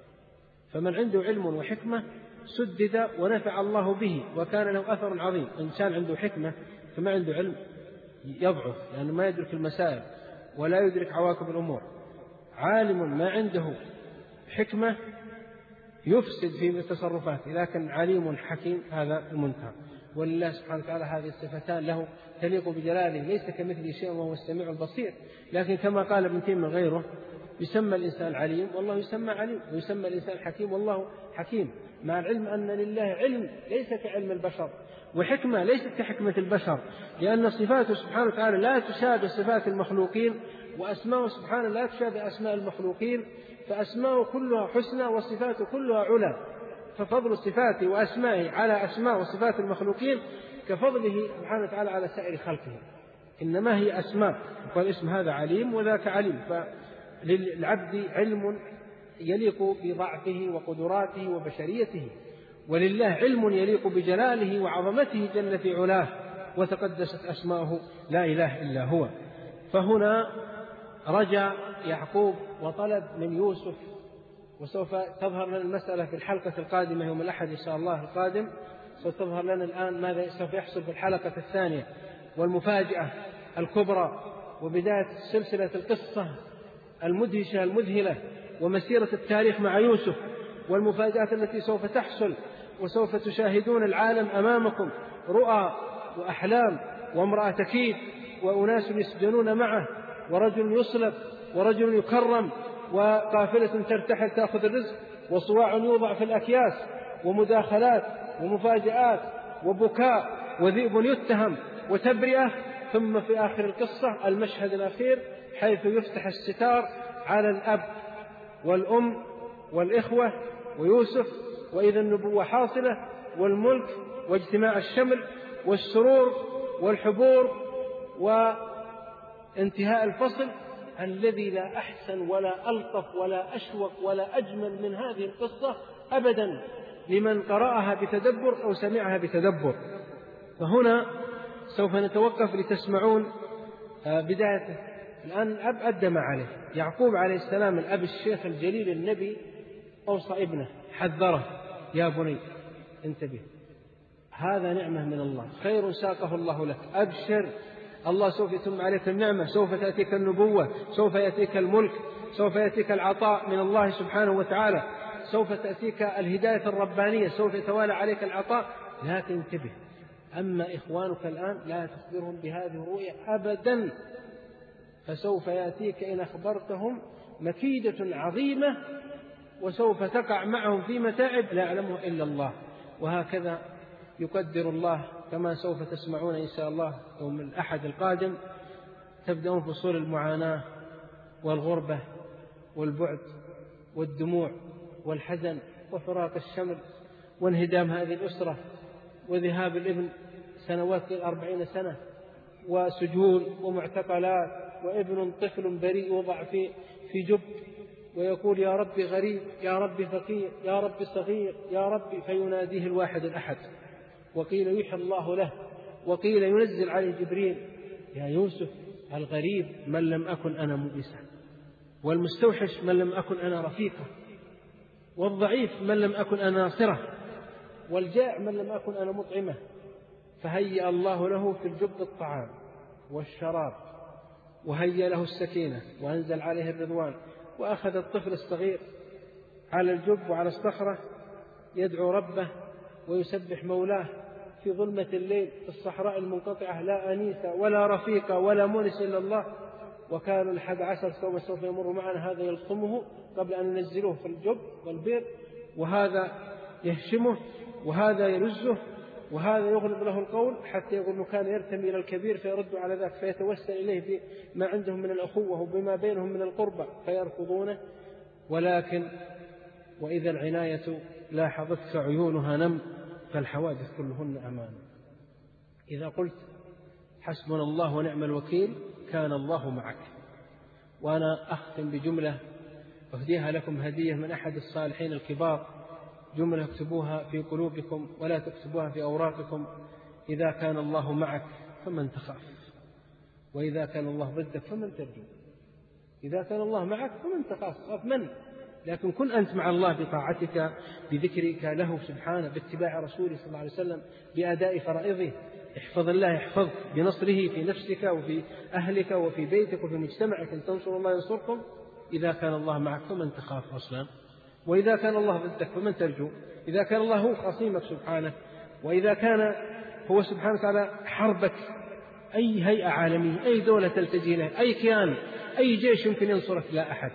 S1: فمن عنده علم وحكمة سدد ونفع الله به وكان له أثر عظيم. إنسان عنده حكمة فما عنده علم يضعف، لأنه ما يدرك المسائل ولا يدرك عواقب الأمور. عالم ما عنده حكمة يفسد في تصرفاته، لكن عليم حكيم هذا المنتهى. ولله سبحانه وتعالى هذه الصفتان له تليق بجلاله، ليس كمثله شيء وهو السميع البصير. لكن كما قال ابن تيمية غيره يسمى الإنسان عليم والله يسمى عليم، ويسمى الإنسان حكيم والله حكيم، مع العلم أن لله علم ليس كعلم البشر، وحكمة ليست كحكمة البشر، لأن صفاته سبحانه وتعالى لا تشابه صفات المخلوقين، وأسماءه سبحانه لا تشابه أسماء المخلوقين، فأسماءه كلها حسنى وصفاته كلها علا. ففضل صفاته وأسمائه على أسماء وصفات المخلوقين كفضله سبحانه وتعالى على سائر خلقه. إنما هي أسماء، وقال اسم هذا عليم وذاك عليم. فللعبد علم يليق بضعفه وقدراته وبشريته، ولله علم يليق بجلاله وعظمته جل في علاه وتقدست أسماؤه لا إله إلا هو. فهنا رجع يعقوب وطلب من يوسف، وسوف تظهر لنا المسألة في الحلقة القادمة يوم الأحد إن شاء الله القادم. سوف تظهر لنا الآن ماذا سوف يحصل في الحلقة الثانية، والمفاجأة الكبرى، وبداية سلسلة القصة المدهشة المذهلة، ومسيرة التاريخ مع يوسف، والمفاجآت التي سوف تحصل. وسوف تشاهدون العالم أمامكم، رؤى وأحلام، وامرأة تكيد، وأناس يسجنون معه، ورجل يصلب، ورجل يكرم، وقافلة ترتحل تأخذ الرزق، وصواع يوضع في الأكياس، ومداخلات ومفاجآت وبكاء، وذئب يتهم وتبرئة. ثم في آخر القصة المشهد الأخير حيث يفتح الستار على الأب والأم والإخوة ويوسف وإذا النبوة حاصلة والملك واجتماع الشمل والسرور والحبور وانتهاء الفصل. الذي لا أحسن ولا ألطف ولا أشوق ولا أجمل من هذه القصة أبدا لمن قرأها بتدبر أو سمعها بتدبر. فهنا سوف نتوقف لتسمعون بدايته. الآن الأب أدى ما عليه. يعقوب عليه السلام الأب الشيخ الجليل النبي أوصى ابنه، حذره: يا بني انتبه، هذا نعمة من الله، خير ساقه الله لك، أبشر، الله سوف يتم عليك النعمة، سوف تأتيك النبوة، سوف يأتيك الملك، سوف يأتيك العطاء من الله سبحانه وتعالى، سوف تأتيك الهداية الربانية، سوف يتوالى عليك العطاء، لكن انتبه، أما إخوانك الآن لا تخبرهم بهذه الرؤيا أبدا، فسوف يأتيك إن أخبرتهم مكيدة عظيمة وسوف تقع معهم في متاعب لا يعلمه إلا الله. وهكذا يقدر الله كما سوف تسمعون إن شاء الله يوم الأحد القادم. تبدأون فصول المعاناة والغربة والبعد والدموع والحزن وفراق الشمل وانهدام هذه الأسرة وذهاب الابن سنوات 40 سنة وسجون ومعتقلات وابن طفل بريء وضع في جب ويقول: يا ربي غريب، يا ربي فقير، يا ربي صغير، يا ربي، فيناديه الواحد الأحد. وقيل يحيي الله له، وقيل ينزل عليه جبريل: يا يوسف، الغريب من لم أكن أنا مؤنسا، والمستوحش من لم أكن أنا رفيقه، والضعيف من لم أكن أنا ناصره، والجائع من لم أكن أنا مطعمه. فهيأ الله له في الجب الطعام والشراب، وهيأ له السكينة، وأنزل عليه الرضوان، وأخذ الطفل الصغير على الجب وعلى الصخرة يدعو ربه ويسبح مولاه في ظلمة الليل في الصحراء المنقطعة، لا أنيس ولا رفيق ولا مونس إلا الله. وكانوا 11 سوف يمر معنا، هذا يلطمه قبل أن ينزلوه في الجب والبير، وهذا يهشمه، وهذا يرزه، وهذا يغلب له القول حتى يقول كان يرتمي إلى الكبير فيرد على ذاك، فيتوسل إليه بما عندهم من الأخوة وبما بينهم من القربة فيرفضونه. ولكن وإذا العناية لاحظتك عيونها نم، فالحوادث كلهن أمان. إذا قلت حسبنا الله ونعم الوكيل كان الله معك. وأنا أختم بجملة أهديها لكم هدية من أحد الصالحين الكبار، جملة اكتبوها في قلوبكم ولا تكتبوها في أوراقكم: إذا كان الله معك فمن تخاف، وإذا كان الله ضدك فمن ترجو. إذا كان الله معك فمن تخاف، خاف من؟ لكن كن أنت مع الله بطاعتك، بذكرك له سبحانه، باتباع رسوله صلى الله عليه وسلم، بأداء فرائضه. احفظ الله يحفظك، بنصره في نفسك وفي أهلك وفي بيتك وفي مجتمعك، إن تنصروا الله ينصركم. إذا كان الله معك فمن تخاف أصلا، وإذا كان الله ضدك فمن ترجو. إذا كان الله هو خصيمك سبحانه، وإذا كان هو سبحانه وتعالى حربك، أي هيئة عالمية، أي دولة تلتجي له، أي كيان، أي جيش يمكن ينصرك؟ لا أحد.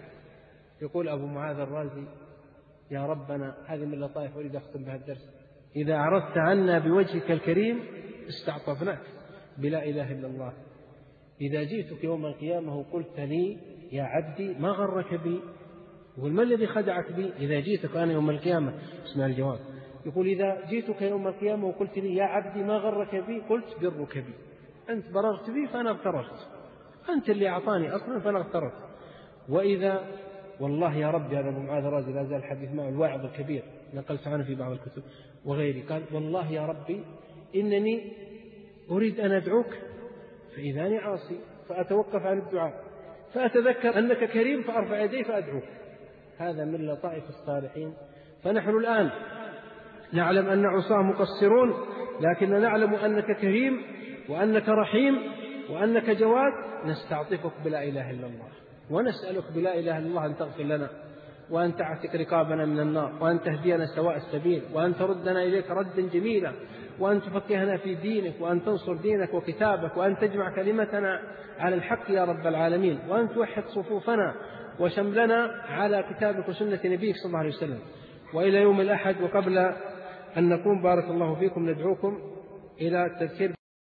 S1: يقول أبو معاذ الرازي: يا ربنا، هذه من اللطائف أريد أختم بها الدرس: إذا عرضت عنا بوجهك الكريم استعطفناك بلا إله إلا الله. إذا جئتك يوم القيامة وقلت لي يا عبدي ما غرك بي، يقول: ما الذي خدعك بي؟ إذا جئتك أنا يوم القيامة، اسمع الجواب، يقول: إذا جئتك يوم القيامة وقلت لي يا عبدي ما غرك بي، قلت: برك بي، أنت بررت بي فأنا اغتررت، أنت اللي أعطاني أصلا فأنا اغتررت. وإذا والله يا ربي، هذا أبو معاذ الرازي لا زال الحديث معه، الواعظ الكبير، نقلت عنه في بعض الكتب وغيري، قال: والله يا ربي إنني أريد أن أدعوك فإذا أنا عاصي فأتوقف عن الدعاء، فأتذكر أنك كريم فأرفع يدي فأدعوك. هذا من لطائف الصالحين. فنحن الآن نعلم أن عصاه مقصرون، لكن نعلم أنك كريم وأنك رحيم وأنك جواد، نستعطفك بلا إله إلا الله، ونسألك بلا إله إلا الله أن تغفر لنا، وأن تعتق رقابنا من النار، وأن تهدينا سواء السبيل، وأن تردنا إليك ردا جميلا، وأن تفقهنا في دينك، وأن تنصر دينك وكتابك، وأن تجمع كلمتنا على الحق يا رب العالمين، وأن توحد صفوفنا وشملنا على كتابك وسنة نبيك صلى الله عليه وسلم. وإلى يوم الأحد، وقبل أن نقوم بارك الله فيكم ندعوكم إلى تذكير